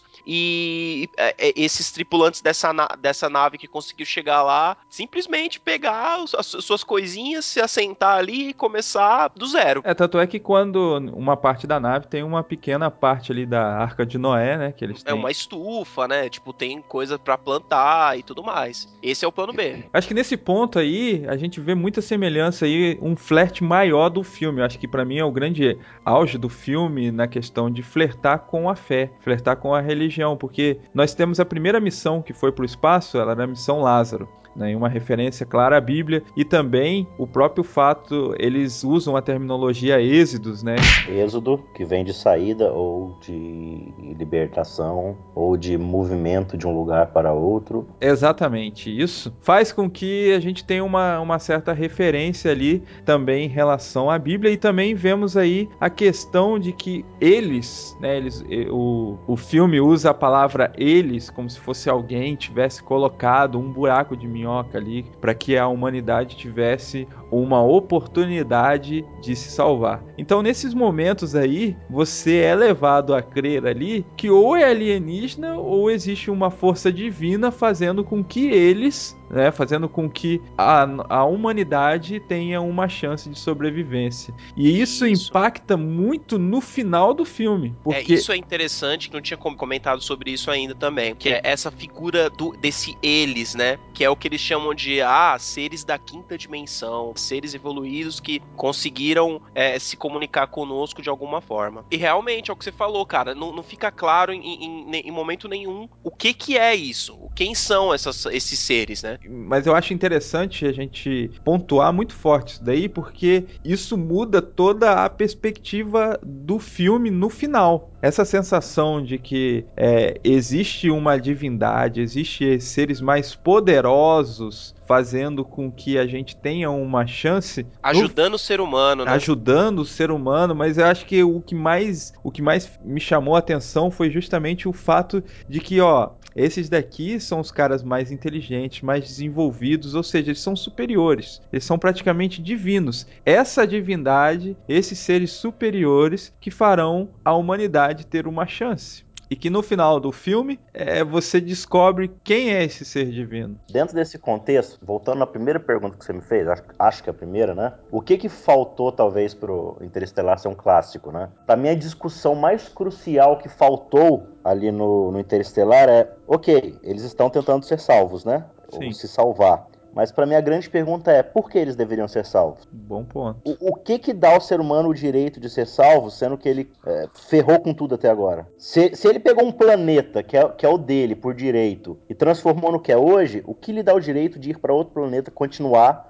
e esses tripulantes dessa nave que conseguiu chegar lá, simplesmente pegar as suas coisinhas, se assentar ali e começar do zero. Tanto é que quando uma parte da nave tem uma pequena parte ali da Arca de Noé, né, que eles têm. É uma estufa, né, tipo, tem coisa pra plantar e tudo mais. Esse é o plano B. Acho que nesse ponto aí, a gente vê muita semelhança aí, um flerte maior do filme. Acho que pra mim é o grande auge do filme na questão de flertar com a fé, flertar com a religião, porque nós temos a primeira missão que foi pro espaço, ela era a missão Lázaro. Né, uma referência clara à Bíblia e também o próprio fato, eles usam a terminologia êxodos, né? Êxodo, que vem de saída ou de libertação ou de movimento de um lugar para outro. Exatamente, isso faz com que a gente tenha uma certa referência ali também em relação à Bíblia e também vemos aí a questão de que eles, né, o filme usa a palavra eles como se fosse alguém tivesse colocado um buraco de minhoca minhoca ali, para que a humanidade tivesse uma oportunidade de se salvar. Então, nesses momentos aí, você é levado a crer ali que ou é alienígena ou existe uma força divina fazendo com que eles, né, fazendo com que a humanidade tenha uma chance de sobrevivência. E isso impacta muito no final do filme. Porque... isso é interessante, que não tinha comentado sobre isso ainda também, que é essa figura desse eles, né, que é o que eles chamam de seres da quinta dimensão, seres evoluídos que conseguiram se comunicar conosco de alguma forma. E realmente, é o que você falou, cara, não fica claro em momento nenhum o que é isso, quem são esses seres, né? Mas eu acho interessante a gente pontuar muito forte isso daí, porque isso muda toda a perspectiva do filme no final. Essa sensação de que existe uma divindade, existe seres mais poderosos fazendo com que a gente tenha uma chance... Ajudando o ser humano, né? Ajudando o ser humano, mas eu acho que o que mais me chamou a atenção foi justamente o fato de que, esses daqui são os caras mais inteligentes, mais desenvolvidos, ou seja, eles são superiores. Eles são praticamente divinos. Essa divindade, esses seres superiores que farão a humanidade ter uma chance. E que no final do filme, você descobre quem é esse ser divino. Dentro desse contexto, voltando na primeira pergunta que você me fez, acho que é a primeira, né? O que faltou, talvez, pro Interestelar ser um clássico, né? Pra mim, a discussão mais crucial que faltou ali no Interestelar ok, eles estão tentando ser salvos, né? Sim. Ou se salvar. Mas pra mim a grande pergunta é, por que eles deveriam ser salvos? Bom ponto. O que dá ao ser humano o direito de ser salvo, sendo que ele ferrou com tudo até agora? Se ele pegou um planeta, que é o dele, por direito, e transformou no que é hoje, o que lhe dá o direito de ir para outro planeta, continuar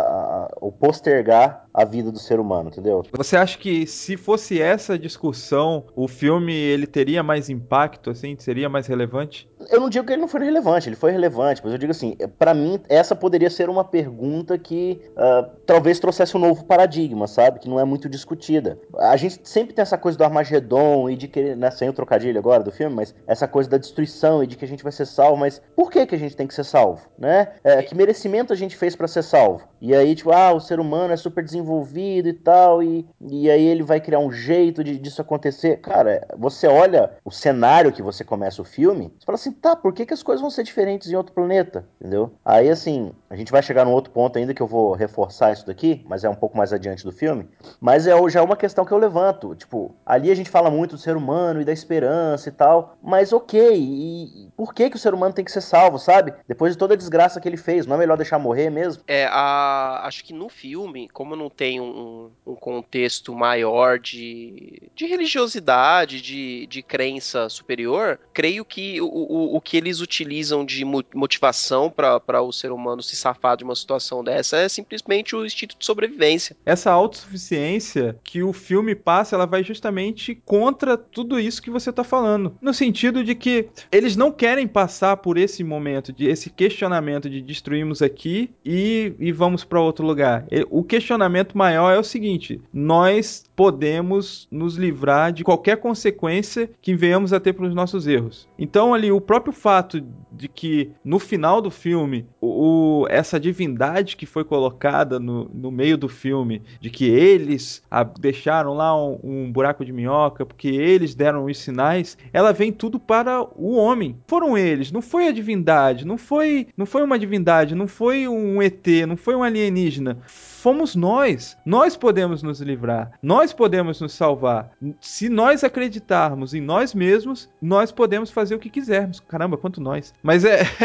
ou postergar a vida do ser humano, entendeu? Você acha que se fosse essa discussão, o filme ele teria mais impacto, assim? Seria mais relevante? Eu não digo que ele não foi relevante, ele foi relevante, mas eu digo assim, pra mim, essa poderia ser uma pergunta que talvez trouxesse um novo paradigma, sabe? Que não é muito discutida. A gente sempre tem essa coisa do Armagedon e de querer, né, sem o trocadilho agora do filme, mas essa coisa da destruição e de que a gente vai ser salvo, mas por que a gente tem que ser salvo, né? Que merecimento a gente fez pra ser salvo? E aí, tipo, o ser humano é super desenvolvido e tal, e aí ele vai criar um jeito disso acontecer. Cara, você olha o cenário que você começa o filme, você fala assim, tá, por que as coisas vão ser diferentes em outro planeta? Entendeu? Aí, assim, a gente vai chegar num outro ponto ainda que eu vou reforçar isso daqui, mas é um pouco mais adiante do filme. Mas já é uma questão que eu levanto. Tipo, ali a gente fala muito do ser humano e da esperança e tal, mas ok, e por que o ser humano tem que ser salvo, sabe? Depois de toda a desgraça que ele fez, não é melhor deixar morrer mesmo? Acho que no filme, como não tem um contexto maior de religiosidade, de crença superior, creio que o que eles utilizam de motivação para o ser humano se safar de uma situação dessa é simplesmente o instinto de sobrevivência. Essa autossuficiência que o filme passa, ela vai justamente contra tudo isso que você tá falando. No sentido de que eles não querem passar por esse momento, esse questionamento de destruímos aqui e vamos para outro lugar. O questionamento maior é o seguinte: nós podemos nos livrar de qualquer consequência que venhamos a ter pelos nossos erros. Então ali, o próprio fato de que no final do filme, essa divindade que foi colocada no meio do filme, de que eles deixaram lá um buraco de minhoca, porque eles deram os sinais, ela vem tudo para o homem. Foram eles, não foi a divindade, não foi uma divindade, não foi um ET, não foi um alienígena. Fomos nós. Nós podemos nos livrar. Nós podemos nos salvar. Se nós acreditarmos em nós mesmos, nós podemos fazer o que quisermos. Caramba, quanto nós. Mas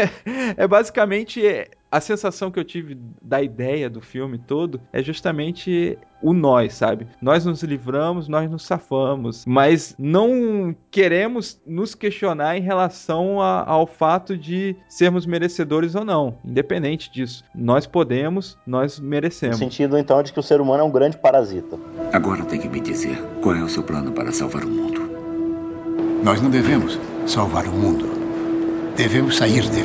é basicamente a sensação que eu tive da ideia do filme todo é justamente o nós, sabe? Nós nos livramos, nós nos safamos, mas não queremos nos questionar em relação ao fato de sermos merecedores ou não. Independente disso, nós podemos, nós merecemos. No sentido, então, de que o ser humano é um grande parasita. Agora tem que me dizer qual é o seu plano para salvar o mundo. Nós não devemos salvar o mundo. Devemos sair dele.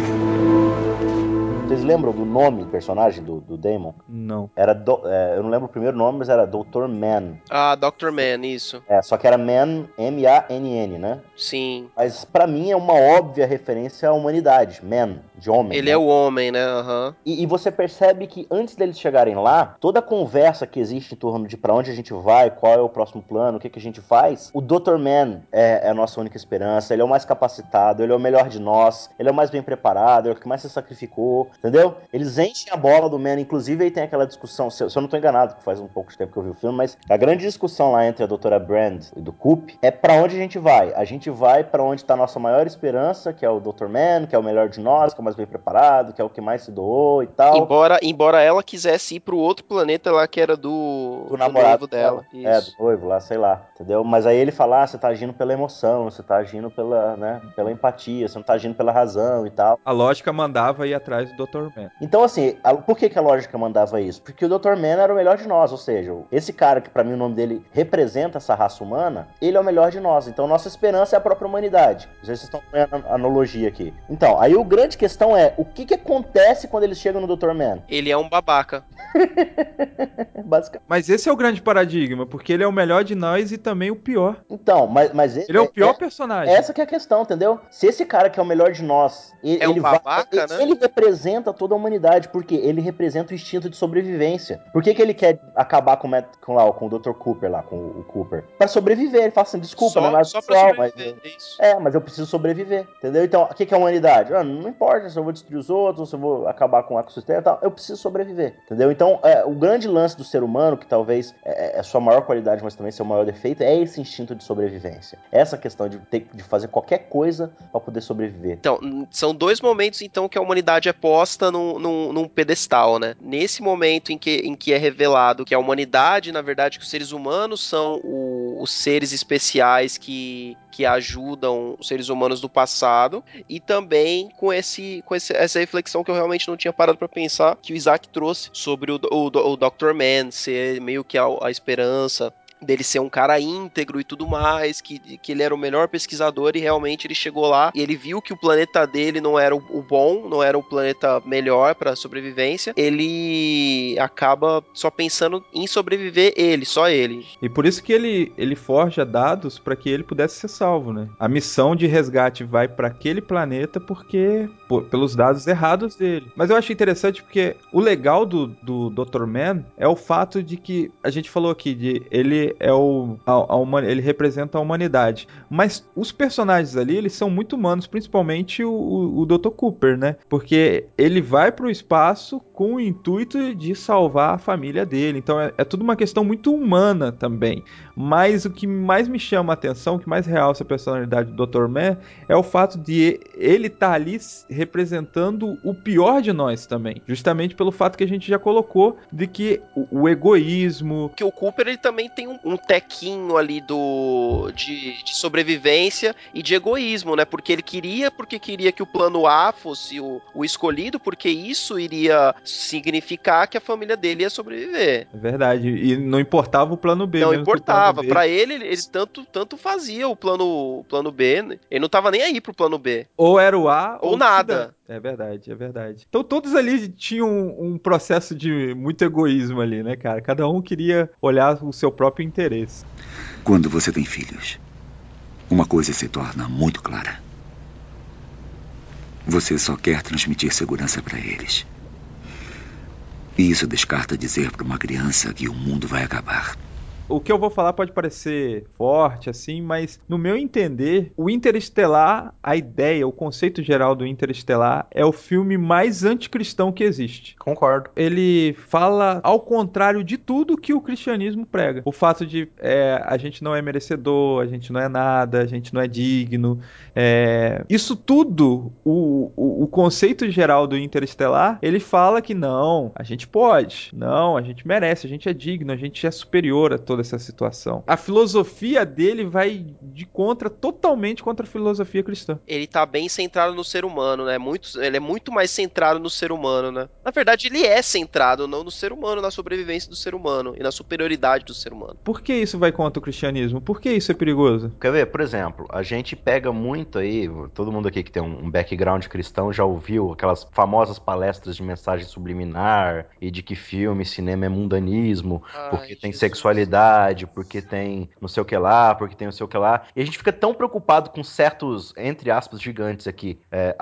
Vocês lembram do nome do personagem do Damon? Não. Eu não lembro o primeiro nome, mas era Dr. Man. Dr. Man, isso. Só que era Man, M-A-N-N, né? Sim. Mas pra mim é uma óbvia referência à humanidade, Man. de homem. Ele né? é o homem, né? Aham. E você percebe que antes deles chegarem lá, toda a conversa que existe em torno de pra onde a gente vai, qual é o próximo plano, o que a gente faz, o Dr. Man é a nossa única esperança, ele é o mais capacitado, ele é o melhor de nós, ele é o mais bem preparado, ele é o que mais se sacrificou, entendeu? Eles enchem a bola do Man, inclusive aí tem aquela discussão, se eu não tô enganado, porque faz um pouco de tempo que eu vi o filme, mas a grande discussão lá entre a Doutora Brand e do Coop é pra onde a gente vai. A gente vai pra onde tá a nossa maior esperança, que é o Dr. Man, que é o melhor de nós, que é o mais bem preparado, que é o que mais se doou e tal. Embora ela quisesse ir pro outro planeta lá que era do namorado noivo dela. do noivo lá, sei lá, entendeu? Mas aí ele fala, você tá agindo pela emoção, você tá agindo pela, né, pela empatia, você não tá agindo pela razão e tal. A lógica mandava ir atrás do Dr. Man. Então, assim, por que a lógica mandava isso? Porque o Dr. Man era o melhor de nós, ou seja, esse cara que pra mim o nome dele representa essa raça humana, ele é o melhor de nós. Então, nossa esperança é a própria humanidade. Não sei se vocês estão vendo a analogia aqui. Então, aí a grande questão é, o que acontece quando eles chegam no Dr. Man? Ele é um babaca. Basicamente. Mas esse é o grande paradigma, porque ele é o melhor de nós e também o pior. Então, mas ele é o pior personagem. Essa que é a questão, entendeu? Se esse cara que é o melhor de nós, ele babaca, né? Ele representa toda a humanidade, porque ele representa o instinto de sobrevivência. Por que ele quer acabar com o Dr. Cooper lá, com o Cooper? Pra sobreviver. Ele fala assim, desculpa, não é nada só pessoal, pra sobreviver, mas... isso. mas eu preciso sobreviver, entendeu? Então, o que é a humanidade? Não importa se eu vou destruir os outros, se eu vou acabar com o ecossistema e tal, eu preciso sobreviver, entendeu? Então, o grande lance do ser humano, que talvez é a sua maior qualidade, mas também seu maior defeito, é esse instinto de sobrevivência. Essa questão de ter de fazer qualquer coisa pra poder sobreviver. Então, são dois momentos, então, que a humanidade é posta num pedestal, né? Nesse momento em que é revelado que a humanidade, na verdade, que os seres humanos são os seres especiais que ajudam os seres humanos do passado, e também com essa reflexão que eu realmente não tinha parado pra pensar, que o Isaac trouxe sobre o Dr. Man ser meio que a esperança, dele ser um cara íntegro e tudo mais, que ele era o melhor pesquisador e realmente ele chegou lá e ele viu que o planeta dele não era o bom, não era o planeta melhor para sobrevivência, ele acaba só pensando em sobreviver só ele. E por isso que ele forja dados para que ele pudesse ser salvo, né? A missão de resgate vai para aquele planeta pelos dados errados dele. Mas eu acho interessante porque o legal do Dr. Man é o fato de que a gente falou aqui de ele ele representa a humanidade, mas os personagens ali, eles são muito humanos, principalmente o Dr. Cooper, né? Porque ele vai pro espaço com o intuito de salvar a família dele, então é tudo uma questão muito humana também. Mas o que mais me chama a atenção, o que mais realça a personalidade do Dr. Man é o fato de ele estar ali representando o pior de nós também, justamente pelo fato que a gente já colocou de que o egoísmo... Que o Cooper, ele também tem um tequinho ali de sobrevivência e de egoísmo, né? Porque queria que o plano A fosse o escolhido, porque isso iria significar que a família dele ia sobreviver. É verdade, e não importava o plano B. Não importava, pra ele tanto fazia o plano B, né? Ele não tava nem aí pro plano B. Ou era o A ou nada. É verdade, é verdade. Então todos ali tinham um processo de muito egoísmo ali, né, cara? Cada um queria olhar o seu próprio interesse. Quando você tem filhos, uma coisa se torna muito clara. Você só quer transmitir segurança para eles. E isso descarta dizer para uma criança que o mundo vai acabar. O que eu vou falar pode parecer forte, assim, mas no meu entender, o Interestelar, a ideia, o conceito geral do Interestelar é o filme mais anticristão que existe. Concordo. Ele fala ao contrário de tudo que o cristianismo prega. O fato de a gente não é merecedor, a gente não é nada, a gente não é digno. Isso tudo, o conceito geral do Interestelar, ele fala que não, a gente pode, não, a gente merece, a gente é digno, a gente é superior a toda essa situação. A filosofia dele vai totalmente contra a filosofia cristã. Ele tá bem centrado no ser humano, né? Ele é muito mais centrado no ser humano, né? Na verdade, ele é centrado não no ser humano, na sobrevivência do ser humano e na superioridade do ser humano. Por que isso vai contra o cristianismo? Por que isso é perigoso? Quer ver? Por exemplo, a gente pega muito aí, todo mundo aqui que tem um background cristão já ouviu aquelas famosas palestras de mensagem subliminar e de que filme, cinema é mundanismo, porque tem sexualidade gravidade, porque tem não sei o que lá, porque tem não sei o que lá. E a gente fica tão preocupado com certos, entre aspas, gigantes aqui,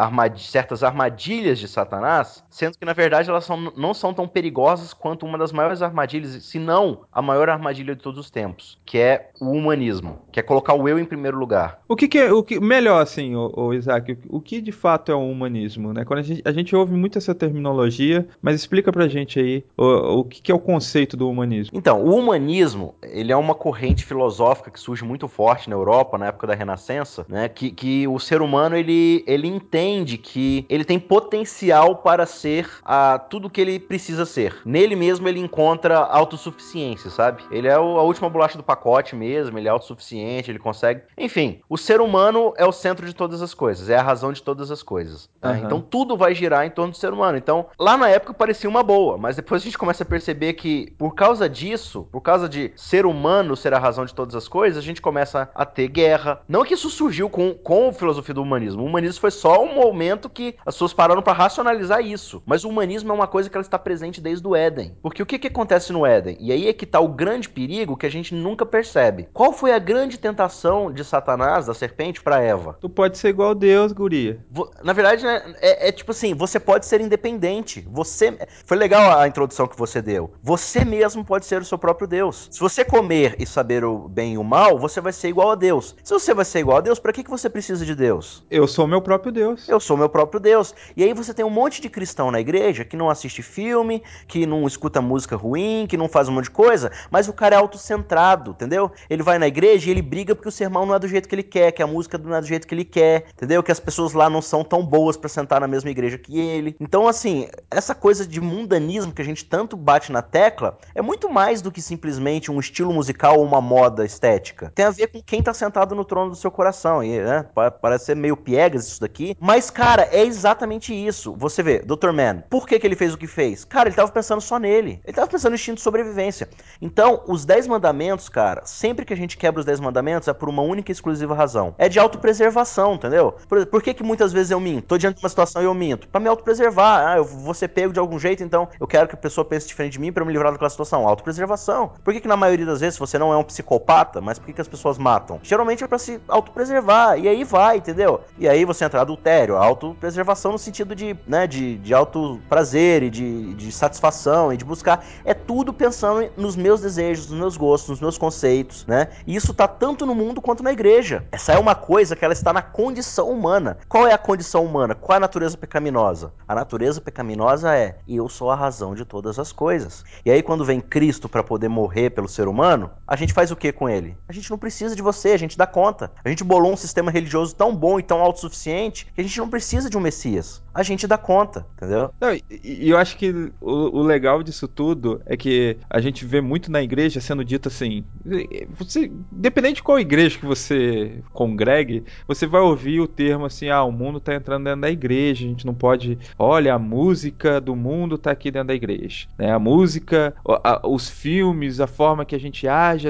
certas armadilhas de Satanás, sendo que, na verdade, elas não são tão perigosas quanto uma das maiores armadilhas, se não a maior armadilha de todos os tempos, que é o humanismo, que é colocar o eu em primeiro lugar. O que é, melhor assim, o Isaac, o que de fato é o humanismo, né? Quando a gente ouve muito essa terminologia, mas explica pra gente aí o que é o conceito do humanismo. Então, o humanismo, ele é uma corrente filosófica que surge muito forte na Europa, na época da Renascença, né? Que o ser humano, ele entende que ele tem potencial para ser tudo que ele precisa ser. Nele mesmo ele encontra autossuficiência, sabe? Ele é a última bolacha do pacote mesmo, ele é autossuficiente, ele consegue... Enfim, o ser humano é o centro de todas as coisas, é a razão de todas as coisas. Né? Então tudo vai girar em torno do ser humano. Então, lá na época parecia uma boa, mas depois a gente começa a perceber que, por causa disso, por causa de ser humano ser a razão de todas as coisas, a gente começa a ter guerra. Não que isso surgiu com a filosofia do humanismo. O humanismo foi só um momento que as pessoas pararam para racionalizar isso. Mas o humanismo é uma coisa que ela está presente desde o Éden. Porque o que acontece no Éden? E aí é que tá o grande perigo que a gente nunca percebe. Qual foi a grande tentação de Satanás, da serpente, para Eva? Tu pode ser igual a Deus, guria. Na verdade, né, é tipo assim, você pode ser independente. Foi legal a introdução que você deu. Você mesmo pode ser o seu próprio Deus. Se você comer e saber o bem e o mal, você vai ser igual a Deus. Se você vai ser igual a Deus, para que você precisa de Deus? Eu sou meu próprio Deus. Eu sou meu próprio Deus. E aí você tem um monte de cristão na igreja que não assiste filme, que não escuta música ruim, que não faz um monte de coisa, mas o cara é autocentrado, entendeu? Ele vai na igreja e ele briga porque o sermão não é do jeito que ele quer, que a música não é do jeito que ele quer, entendeu? Que as pessoas lá não são tão boas pra sentar na mesma igreja que ele. Então, assim, essa coisa de mundanismo que a gente tanto bate na tecla é muito mais do que simplesmente um estilo musical ou uma moda estética. Tem a ver com quem tá sentado no trono do seu coração. E, né, parece ser meio piegas isso daqui, mas, cara, é exatamente isso. Você vê, Dr. Man, por que ele fez o que fez? Cara, ele tava pensando só nele. Ele tava pensando no instinto de sobrevivência. Então, os 10 mandamentos, cara, sempre que a gente quebra os 10 mandamentos é por uma única e exclusiva razão. É de autopreservação, entendeu? Por que muitas vezes eu minto? Tô diante de uma situação e eu minto? Pra me autopreservar. Eu vou ser pego de algum jeito, então eu quero que a pessoa pense diferente de mim pra me livrar daquela situação. Autopreservação. Por que na maioria das vezes você não é um psicopata, mas por que as pessoas matam? Geralmente é pra se autopreservar. E aí vai, entendeu? E aí você entra adultério, autopreservação no sentido de, né, de auto prazer e de satisfação e de buscar. É tudo pensando nos meus desejos, nos meus gostos, nos meus conceitos, né? E isso tá tanto no mundo quanto na igreja. Essa é uma coisa que ela está na condição humana. Qual é a condição humana? Qual é a natureza pecaminosa? A natureza pecaminosa é: eu sou a razão de todas as coisas. E aí quando vem Cristo para poder morrer pelo ser humano, a gente faz o que com ele? A gente não precisa de você, a gente dá conta. A gente bolou um sistema religioso tão bom e tão autossuficiente que a gente não precisa de um Messias. A gente dá conta, entendeu? Não, e eu acho que o legal disso tudo é que a gente vê muito na igreja sendo dito assim, independente de qual igreja que você congregue, você vai ouvir o termo assim, o mundo tá entrando dentro da igreja, a gente não pode, olha, a música do mundo tá aqui dentro da igreja, né? A música, os filmes, a forma que a gente age,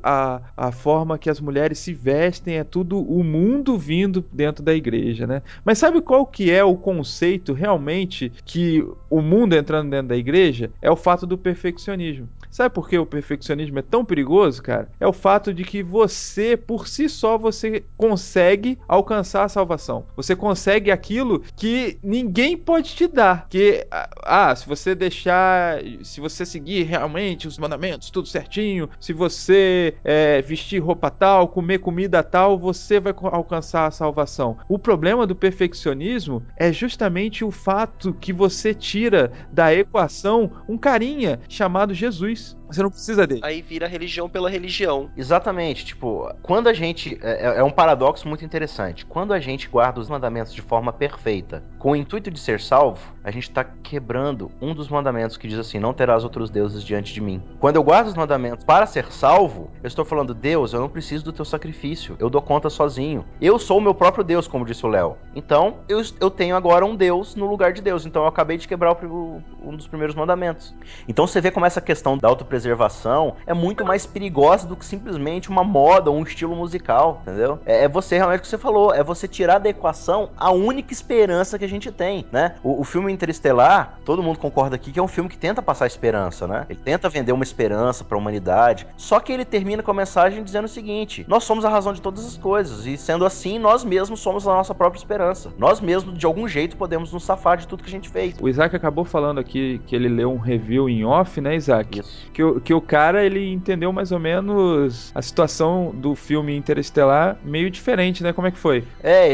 a forma que as mulheres se vestem, é tudo o mundo vindo dentro da igreja, né? Mas sabe qual que é o conceito realmente que o mundo entrando dentro da igreja? É o fato do perfeccionismo. Sabe por que o perfeccionismo é tão perigoso, cara? É o fato de que você, por si só, você consegue alcançar a salvação. Você consegue aquilo que ninguém pode te dar. Que, se você deixar, se você seguir realmente os mandamentos, tudo certinho, se você vestir roupa tal, comer comida tal, você vai alcançar a salvação. O problema do perfeccionismo é justamente o fato que você tira da equação um carinha chamado Jesus. Você não precisa dele. Aí vira religião pela religião. Exatamente, tipo, quando a gente... É um paradoxo muito interessante. Quando a gente guarda os mandamentos de forma perfeita, com o intuito de ser salvo, a gente tá quebrando um dos mandamentos que diz assim: não terás outros deuses diante de mim. Quando eu guardo os mandamentos para ser salvo, eu estou falando: Deus, eu não preciso do teu sacrifício, eu dou conta sozinho. Eu sou o meu próprio Deus, como disse o Léo. Então, eu tenho agora um Deus no lugar de Deus. Então eu acabei de quebrar um dos primeiros mandamentos. Então você vê como essa questão da autopreservação autopreservação é muito mais perigosa do que simplesmente uma moda ou um estilo musical, entendeu? É você realmente o que você falou, é você tirar da equação a única esperança que a gente tem, né? O filme Interestelar, todo mundo concorda aqui que é um filme que tenta passar esperança, né? Ele tenta vender uma esperança pra humanidade, só que ele termina com a mensagem dizendo o seguinte: nós somos a razão de todas as coisas, e sendo assim, nós mesmos somos a nossa própria esperança. Nós mesmos, de algum jeito, podemos nos safar de tudo que a gente fez. O Isaac acabou falando aqui que ele leu um review em off, né, Isaac? Isso. Que o cara, ele entendeu mais ou menos a situação do filme Interestelar meio diferente, né? Como é que foi?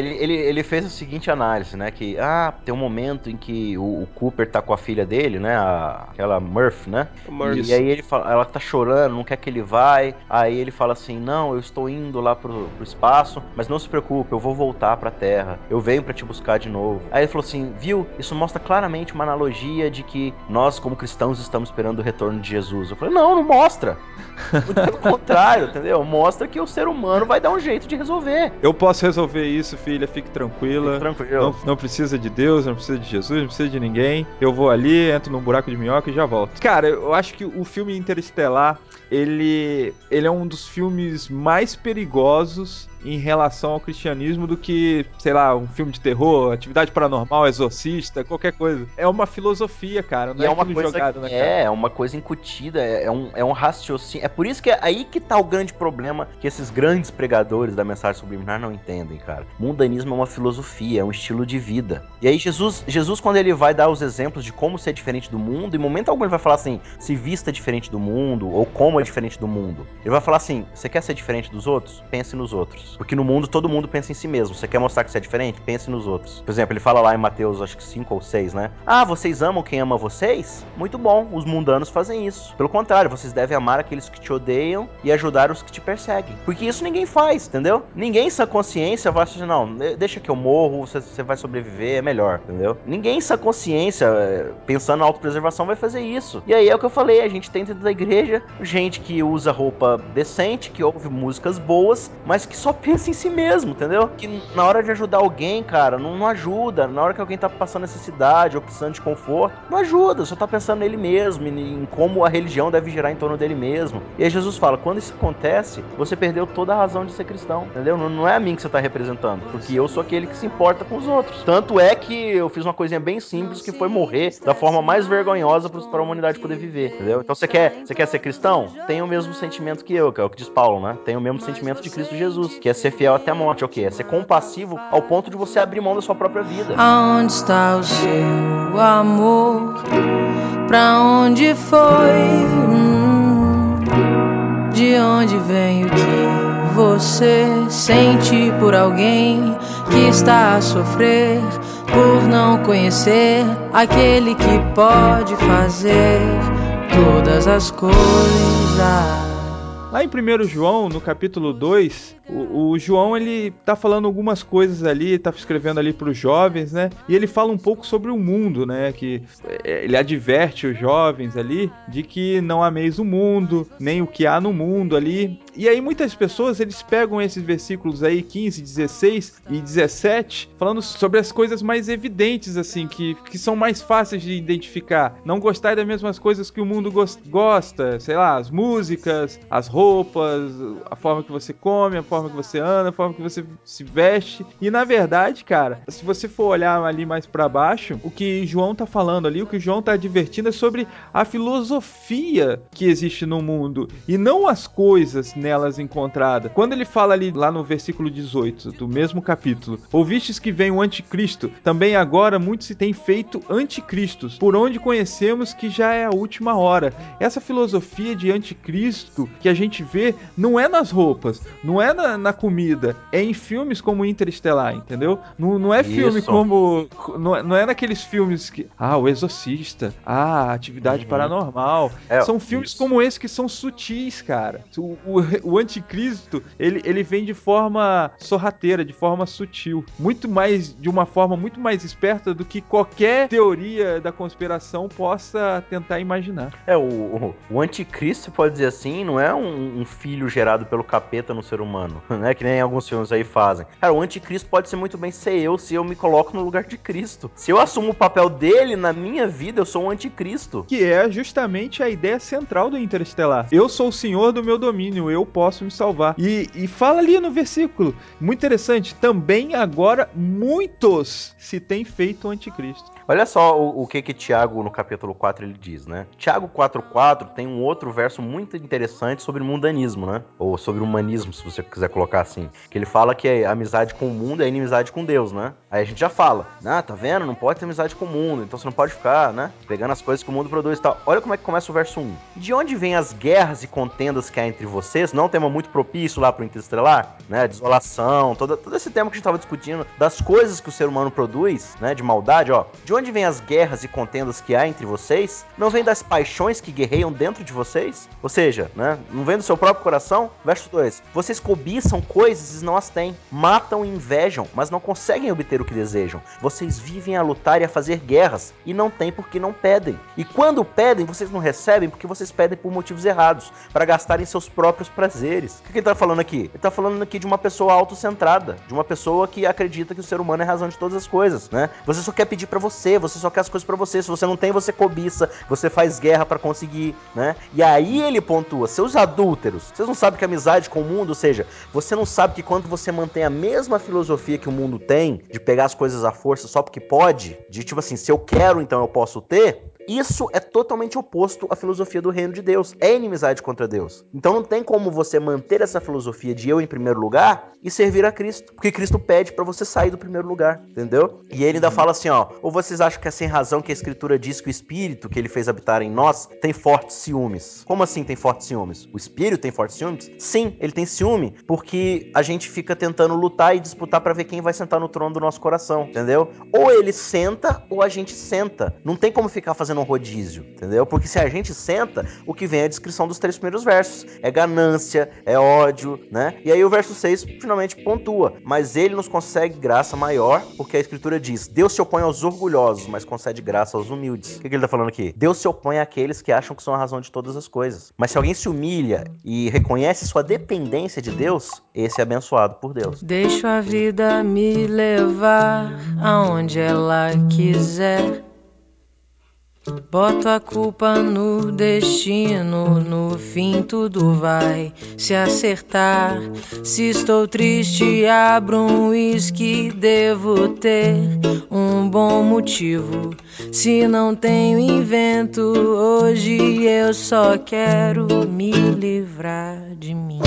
Ele fez a seguinte análise, né? Que, tem um momento em que o Cooper tá com a filha dele, né? Aquela Murphy, né? E aí ele fala, ela tá chorando, não quer que ele vai. Aí ele fala assim, não, eu estou indo lá pro espaço, mas não se preocupe, eu vou voltar pra Terra. Eu venho pra te buscar de novo. Aí ele falou assim, viu? Isso mostra claramente uma analogia de que nós, como cristãos, estamos esperando o retorno de Jesus. Eu falei, não mostra. Muito pelo contrário, entendeu? Mostra que o ser humano vai dar um jeito de resolver. Eu posso resolver isso, filha, fique tranquila. Fique tranquilo. Não precisa de Deus, não precisa de Jesus, não precisa de ninguém. Eu vou ali, entro num buraco de minhoca e já volto. Cara, eu acho que o filme Interestelar, ele é um dos filmes mais perigosos em relação ao cristianismo do que, sei lá, um filme de terror, Atividade Paranormal, Exorcista, qualquer coisa. É uma filosofia, cara, não é uma aquilo coisa jogado na cara. É uma coisa incutida, é um raciocínio. É por isso que é aí que tá o grande problema que esses grandes pregadores da mensagem subliminar não entendem, cara. Mundanismo é uma filosofia, é um estilo de vida. E aí Jesus, quando ele vai dar os exemplos de como ser diferente do mundo, em momento algum ele vai falar assim, se vista diferente do mundo, ou como é diferente do mundo. Ele vai falar assim, você quer ser diferente dos outros? Pense nos outros. Porque no mundo, todo mundo pensa em si mesmo. Você quer mostrar que você é diferente? Pense nos outros. Por exemplo, ele fala lá em Mateus, acho que 5 ou 6, né? Vocês amam quem ama vocês? Muito bom, os mundanos fazem isso. Pelo contrário, vocês devem amar aqueles que te odeiam e ajudar os que te perseguem. Porque isso ninguém faz, entendeu? Ninguém em sã consciência vai assim, não, deixa que eu morro, você vai sobreviver, é melhor, entendeu? Ninguém em sã consciência, pensando na autopreservação, vai fazer isso. E aí é o que eu falei, a gente tem dentro da igreja gente que usa roupa decente, que ouve músicas boas, mas que só pensa em si mesmo, entendeu? Que na hora de ajudar alguém, cara, não ajuda. Na hora que alguém tá passando necessidade ou precisando de conforto, não ajuda, só tá pensando nele mesmo, em como a religião deve girar em torno dele mesmo. E aí Jesus fala, quando isso acontece, você perdeu toda a razão de ser cristão, entendeu? Não é a mim que você tá representando, porque eu sou aquele que se importa com os outros. Tanto é que eu fiz uma coisinha bem simples, que foi morrer da forma mais vergonhosa para a humanidade poder viver, entendeu? Então você quer ser cristão? Tem o mesmo sentimento que eu, que é o que diz Paulo, né? Tem o mesmo sentimento de Cristo Jesus, que é ser fiel até a morte. É o quê? É ser compassivo ao ponto de você abrir mão da sua própria vida. Aonde está o seu amor? Pra onde foi? De onde vem o que você sente por alguém que está a sofrer por não conhecer aquele que pode fazer todas as coisas? Lá em 1 João, no capítulo 2, o João, ele tá falando algumas coisas ali, tá escrevendo ali pros jovens, né? E ele fala um pouco sobre o mundo, né? Que ele adverte os jovens ali de que não ameis o mundo, nem o que há no mundo ali. E aí muitas pessoas, eles pegam esses versículos aí, 15, 16 e 17, falando sobre as coisas mais evidentes, assim, que são mais fáceis de identificar. Não gostar das mesmas coisas que o mundo gosta, sei lá, as músicas, as roupas, a forma que você come, a forma que você anda, a forma que você se veste. E na verdade, cara, se você for olhar ali mais pra baixo, o que João tá falando ali, o que João tá advertindo é sobre a filosofia que existe no mundo e não as coisas nelas encontradas. Quando ele fala ali lá no versículo 18 do mesmo capítulo, ouvistes que vem o anticristo, também agora muitos se têm feito anticristos, por onde conhecemos que já é a última hora. Essa filosofia de anticristo que a gente vê não é nas roupas, não é na comida, é em filmes como Interestelar, entendeu? Não é filme como... Não é naqueles filmes que... O Exorcista, Atividade Paranormal. São filmes como esse que são sutis, cara. o anticristo, ele vem de forma sorrateira, de forma sutil. De uma forma muito mais esperta do que qualquer teoria da conspiração possa tentar imaginar. O anticristo, pode dizer assim, não é um filho gerado pelo capeta no ser humano, né? Que nem alguns filmes aí fazem. Cara, o anticristo pode ser muito bem ser eu, se eu me coloco no lugar de Cristo. Se eu assumo o papel dele na minha vida, eu sou um anticristo. Que é justamente a ideia central do Interestelar. Eu sou o senhor do meu domínio, eu posso me salvar. E fala ali no versículo, muito interessante, também agora muitos se têm feito o anticristo. Olha só o que Tiago, no capítulo 4, ele diz, né? Tiago 4,4 tem um outro verso muito interessante sobre mundanismo, né? Ou sobre humanismo, se você quiser colocar assim. Que ele fala que a amizade com o mundo é inimizade com Deus, né? Aí a gente já fala, tá vendo? Não pode ter amizade com o mundo, então você não pode ficar, né? Pegando as coisas que o mundo produz e tal. Olha como é que começa o verso 1. De onde vêm as guerras e contendas que há entre vocês? Não é um tema muito propício lá pro Interestelar, né? Desolação, todo esse tema que a gente tava discutindo, das coisas que o ser humano produz, né? De maldade, ó. De onde vêm as guerras e contendas que há entre vocês? Não vem das paixões que guerreiam dentro de vocês? Ou seja, né? Não vem do seu próprio coração? Verso 2. Vocês cobiçam coisas e não as têm. Matam e invejam, mas não conseguem obter o que desejam. Vocês vivem a lutar e a fazer guerras e não têm porque não pedem. E quando pedem, vocês não recebem porque vocês pedem por motivos errados, para gastarem seus próprios prazeres. O que ele tá falando aqui? Ele tá falando aqui de uma pessoa autocentrada, de uma pessoa que acredita que o ser humano é a razão de todas as coisas, né? Você só quer pedir pra você só quer as coisas pra você. Se você não tem, você cobiça, você faz guerra pra conseguir, né? E aí ele pontua, seus adúlteros, vocês não sabem que amizade com o mundo, ou seja, você não sabe que quando você mantém a mesma filosofia que o mundo tem, de pegar as coisas à força só porque pode, de tipo assim, se eu quero, então eu posso ter, isso é totalmente oposto à filosofia do reino de Deus. É inimizade contra Deus. Então não tem como você manter essa filosofia de eu em primeiro lugar e servir a Cristo. Porque Cristo pede pra você sair do primeiro lugar, entendeu? E ele ainda fala assim, ó, ou vocês acham que é sem razão que a Escritura diz que o Espírito que ele fez habitar em nós tem fortes ciúmes? Como assim tem fortes ciúmes? O Espírito tem fortes ciúmes? Sim, ele tem ciúme porque a gente fica tentando lutar e disputar pra ver quem vai sentar no trono do nosso coração, entendeu? Ou ele senta ou a gente senta. Não tem como ficar fazendo um rodízio, entendeu? Porque se a gente senta, o que vem é a descrição dos 3 primeiros versos. É ganância, é ódio, né? E aí o verso 6 finalmente pontua. Mas ele nos concede graça maior, porque a Escritura diz, Deus se opõe aos orgulhosos, mas concede graça aos humildes. O que ele tá falando aqui? Deus se opõe àqueles que acham que são a razão de todas as coisas. Mas se alguém se humilha e reconhece sua dependência de Deus, esse é abençoado por Deus. Deixo a vida me levar aonde ela quiser. Boto a culpa no destino, no fim tudo vai se acertar. Se estou triste, abro um uísque, devo ter um bom motivo. Se não tenho, invento, hoje eu só quero me livrar de mim.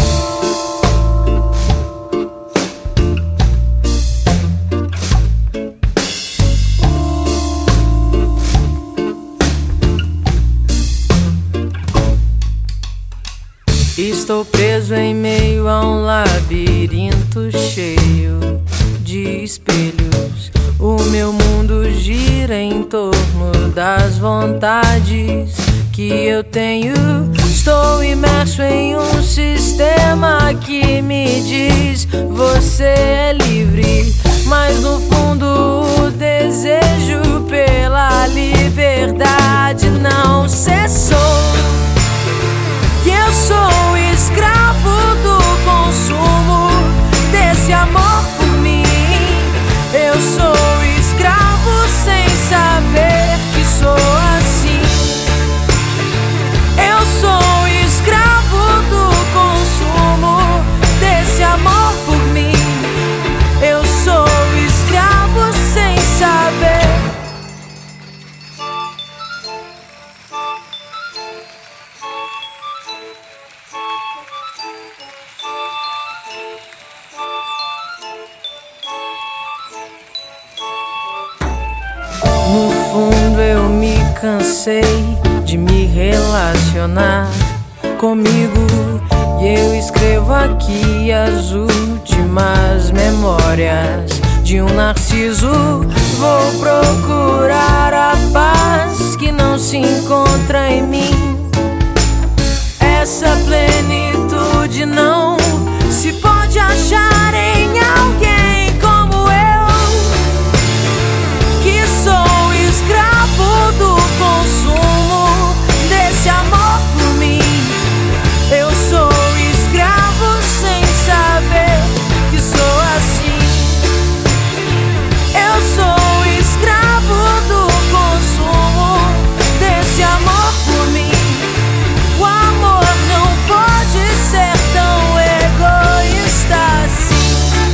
Estou preso em meio a um labirinto cheio de espelhos. O meu mundo gira em torno das vontades que eu tenho. Estou imerso em um sistema que me diz você é livre, mas no fundo o desejo pela liberdade não cessou. Que eu sou escravo do consumo desse amor por mim. Eu sou escravo sem saber que sou assim. Eu sou escravo do consumo desse amor por mim. Eu sou escravo sem saber. No fundo eu me cansei de me relacionar comigo, e eu escrevo aqui as últimas memórias de um narciso. Vou procurar a paz que não se encontra em mim, essa plenitude pode não, se pode achar em alguém como eu, que sou escravo do consumo desse amor por mim. Eu sou escravo sem saber que sou assim. Eu sou escravo do consumo desse amor por mim. O amor não pode ser tão egoísta assim.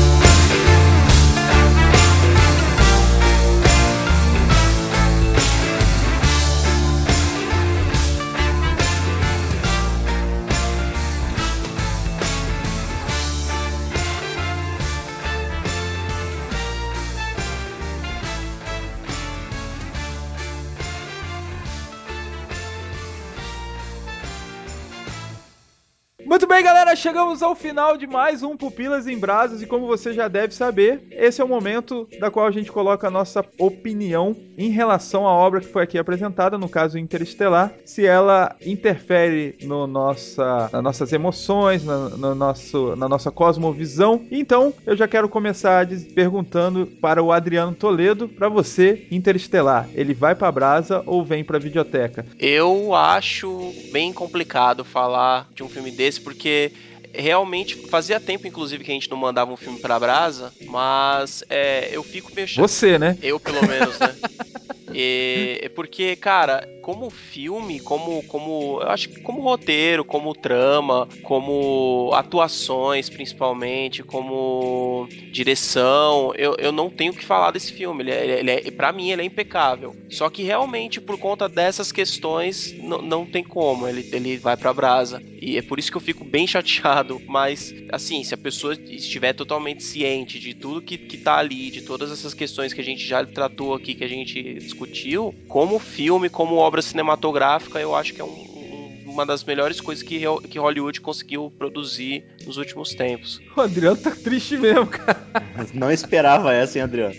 Muito bem, galera, chegamos ao final de mais um Pupilas em Brasas e como você já deve saber, esse é o momento da qual a gente coloca a nossa opinião em relação à obra que foi aqui apresentada, no caso Interestelar, se ela interfere nas nossas emoções, na nossa cosmovisão. Então, eu já quero começar perguntando para o Adriano Toledo, para você, Interestelar, ele vai pra brasa ou vem pra videoteca? Eu acho bem complicado falar de um filme desse, porque realmente fazia tempo, inclusive, que a gente não mandava um filme pra brasa, mas eu fico meio chateado. Você, né? Eu, pelo menos, né? Porque, cara, como filme, eu acho que como roteiro, como trama, como atuações, principalmente, como direção, eu não tenho o que falar desse filme. Pra mim, ele é impecável. Só que realmente, por conta dessas questões, não tem como. Ele vai pra brasa. E é por isso que eu fico bem chateado. Mas, assim, se a pessoa estiver totalmente ciente de tudo que tá ali, de todas essas questões que a gente já tratou aqui, que a gente discutiu, como filme, como obra cinematográfica, eu acho que é uma das melhores coisas que Hollywood conseguiu produzir nos últimos tempos. O Adriano tá triste mesmo, cara. Não esperava essa, hein, Adriano?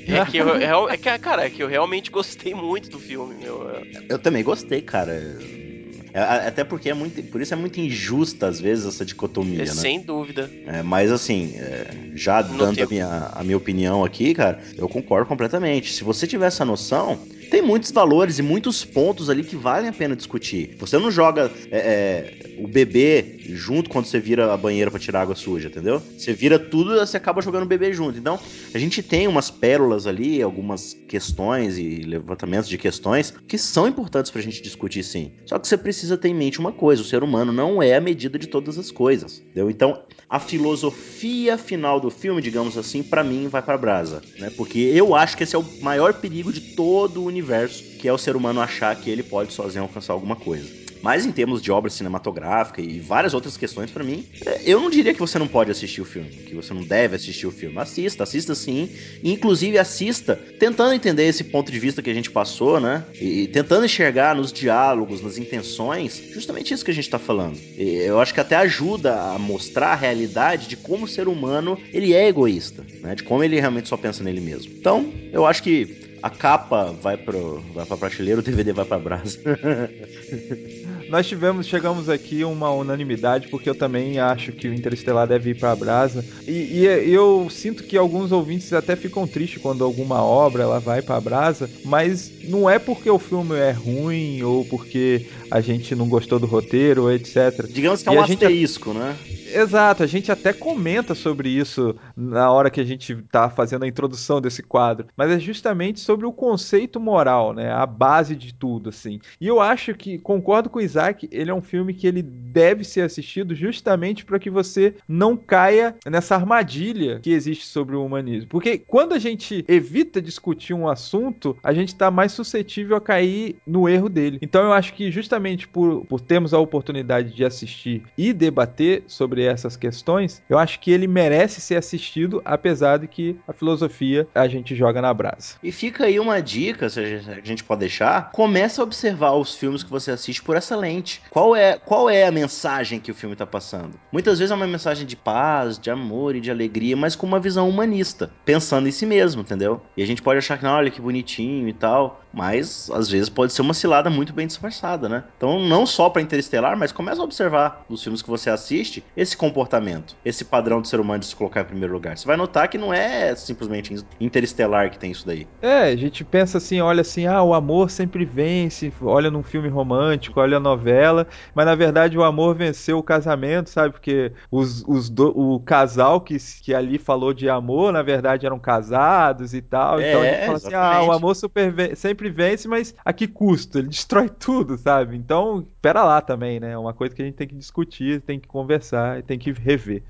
É que eu realmente gostei muito do filme, meu. Eu também gostei, cara. Até porque por isso é muito injusta, às vezes, essa dicotomia, né? Sem dúvida. Mas assim, já dando a minha opinião aqui, cara, eu concordo completamente. Se você tiver essa noção, tem muitos valores e muitos pontos ali que valem a pena discutir. Você não joga o bebê junto quando você vira a banheira pra tirar água suja, entendeu? Você vira tudo e você acaba jogando o bebê junto. Então, a gente tem umas pérolas ali, algumas questões e levantamentos de questões que são importantes pra gente discutir, sim. Só que você precisa ter em mente uma coisa: o ser humano não é a medida de todas as coisas, entendeu? Então, a filosofia final do filme, digamos assim, pra mim vai pra brasa, né? Porque eu acho que esse é o maior perigo de todo o universo, que é o ser humano achar que ele pode sozinho alcançar alguma coisa. Mas em termos de obra cinematográfica e várias outras questões, pra mim, eu não diria que você não pode assistir o filme, que você não deve assistir o filme. Assista sim. E, inclusive, assista tentando entender esse ponto de vista que a gente passou, né? E tentando enxergar nos diálogos, nas intenções, justamente isso que a gente tá falando. E eu acho que até ajuda a mostrar a realidade de como o ser humano, ele é egoísta, né? De como ele realmente só pensa nele mesmo. Então, eu acho que a capa vai pra prateleira, o DVD vai pra brasa. Nós chegamos aqui a uma unanimidade, porque eu também acho que o Interestelar deve ir pra brasa. E eu sinto que alguns ouvintes até ficam tristes quando alguma obra ela vai pra brasa, mas não é porque o filme é ruim ou porque a gente não gostou do roteiro, etc. Digamos que é um asterisco, né? Exato, a gente até comenta sobre isso na hora que a gente tá fazendo a introdução desse quadro, mas é justamente sobre o conceito moral, né? A base de tudo, assim. E eu acho que, concordo com o Isaac, ele é um filme que ele deve ser assistido justamente para que você não caia nessa armadilha que existe sobre o humanismo. Porque quando a gente evita discutir um assunto, a gente tá mais suscetível a cair no erro dele. Então eu acho que justamente por termos a oportunidade de assistir e debater sobre essas questões, eu acho que ele merece ser assistido, apesar de que a filosofia a gente joga na brasa. E fica aí uma dica, se a gente pode deixar, começa a observar os filmes que você assiste por essa lente. Qual é a mensagem que o filme está passando? Muitas vezes é uma mensagem de paz, de amor e de alegria, mas com uma visão humanista, pensando em si mesmo, entendeu? E a gente pode achar que, não, olha que bonitinho e tal, mas às vezes pode ser uma cilada muito bem disfarçada, né? Então, não só para Interestelar, mas começa a observar os filmes que você assiste, esse comportamento, esse padrão do ser humano de se colocar em primeiro lugar. Você vai notar que não é simplesmente Interestelar que tem isso daí. A gente pensa assim, olha assim, o amor sempre vence, olha num filme romântico, olha a novela, mas na verdade o amor venceu o casamento, sabe? Porque o casal que ali falou de amor, na verdade eram casados e tal, então a gente fala exatamente. assim, o amor sempre vence, mas a que custo? Ele destrói tudo, sabe? Então, pera lá também, né? É uma coisa que a gente tem que discutir, tem que conversar e tem que rever.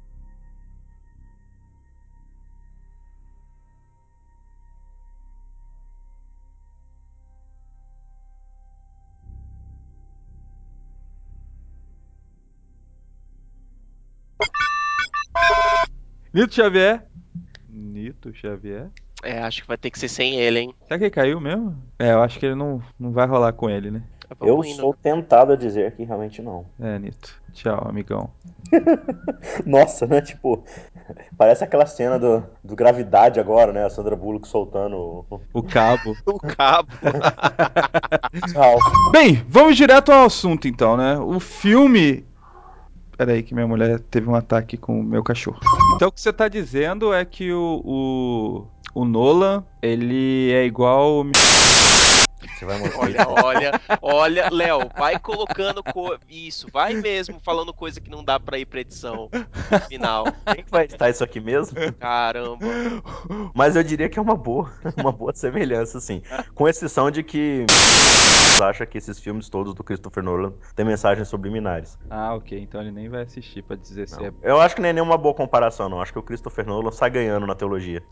Nito Xavier? Acho que vai ter que ser sem ele, hein? Será que ele caiu mesmo? Eu acho que ele não vai rolar com ele, né? Eu sou tentado a dizer que realmente não. Nito. Tchau, amigão. Nossa, né? Tipo, parece aquela cena do Gravidade agora, né? A Sandra Bullock soltando o cabo. O cabo. Tchau. Bem, vamos direto ao assunto então, né? O filme... Peraí que minha mulher teve um ataque com o meu cachorro. Então o que você tá dizendo é que o Nolan, ele é igual... Você vai mostrar Olha, Léo, vai colocando isso, vai mesmo falando coisa que não dá pra ir pra edição no final. Quem vai editar isso aqui mesmo? Caramba. Mas eu diria que é uma boa semelhança, assim. Com exceção de que acha que esses filmes todos do Christopher Nolan têm mensagens subliminares. Ok, então ele nem vai assistir pra dizer se é... Eu acho que nem é nenhuma boa comparação, não. Acho que o Christopher Nolan sai ganhando na teologia.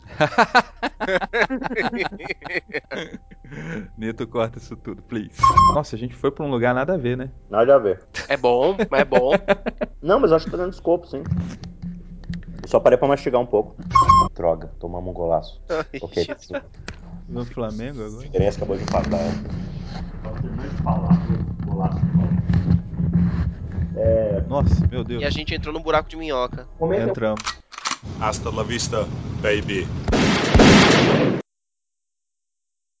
Neto, corta isso tudo, please. Nossa, a gente foi pra um lugar nada a ver, né? Nada a ver. É bom. Não, mas acho que tá dando escopo, sim. Eu só parei pra mastigar um pouco. Droga, tomamos um golaço. Ok, tá sim. No Flamengo agora? O Figueirense acabou de empatar. Nossa, meu Deus. E a gente entrou num buraco de minhoca. Entramos. Hasta la vista, baby.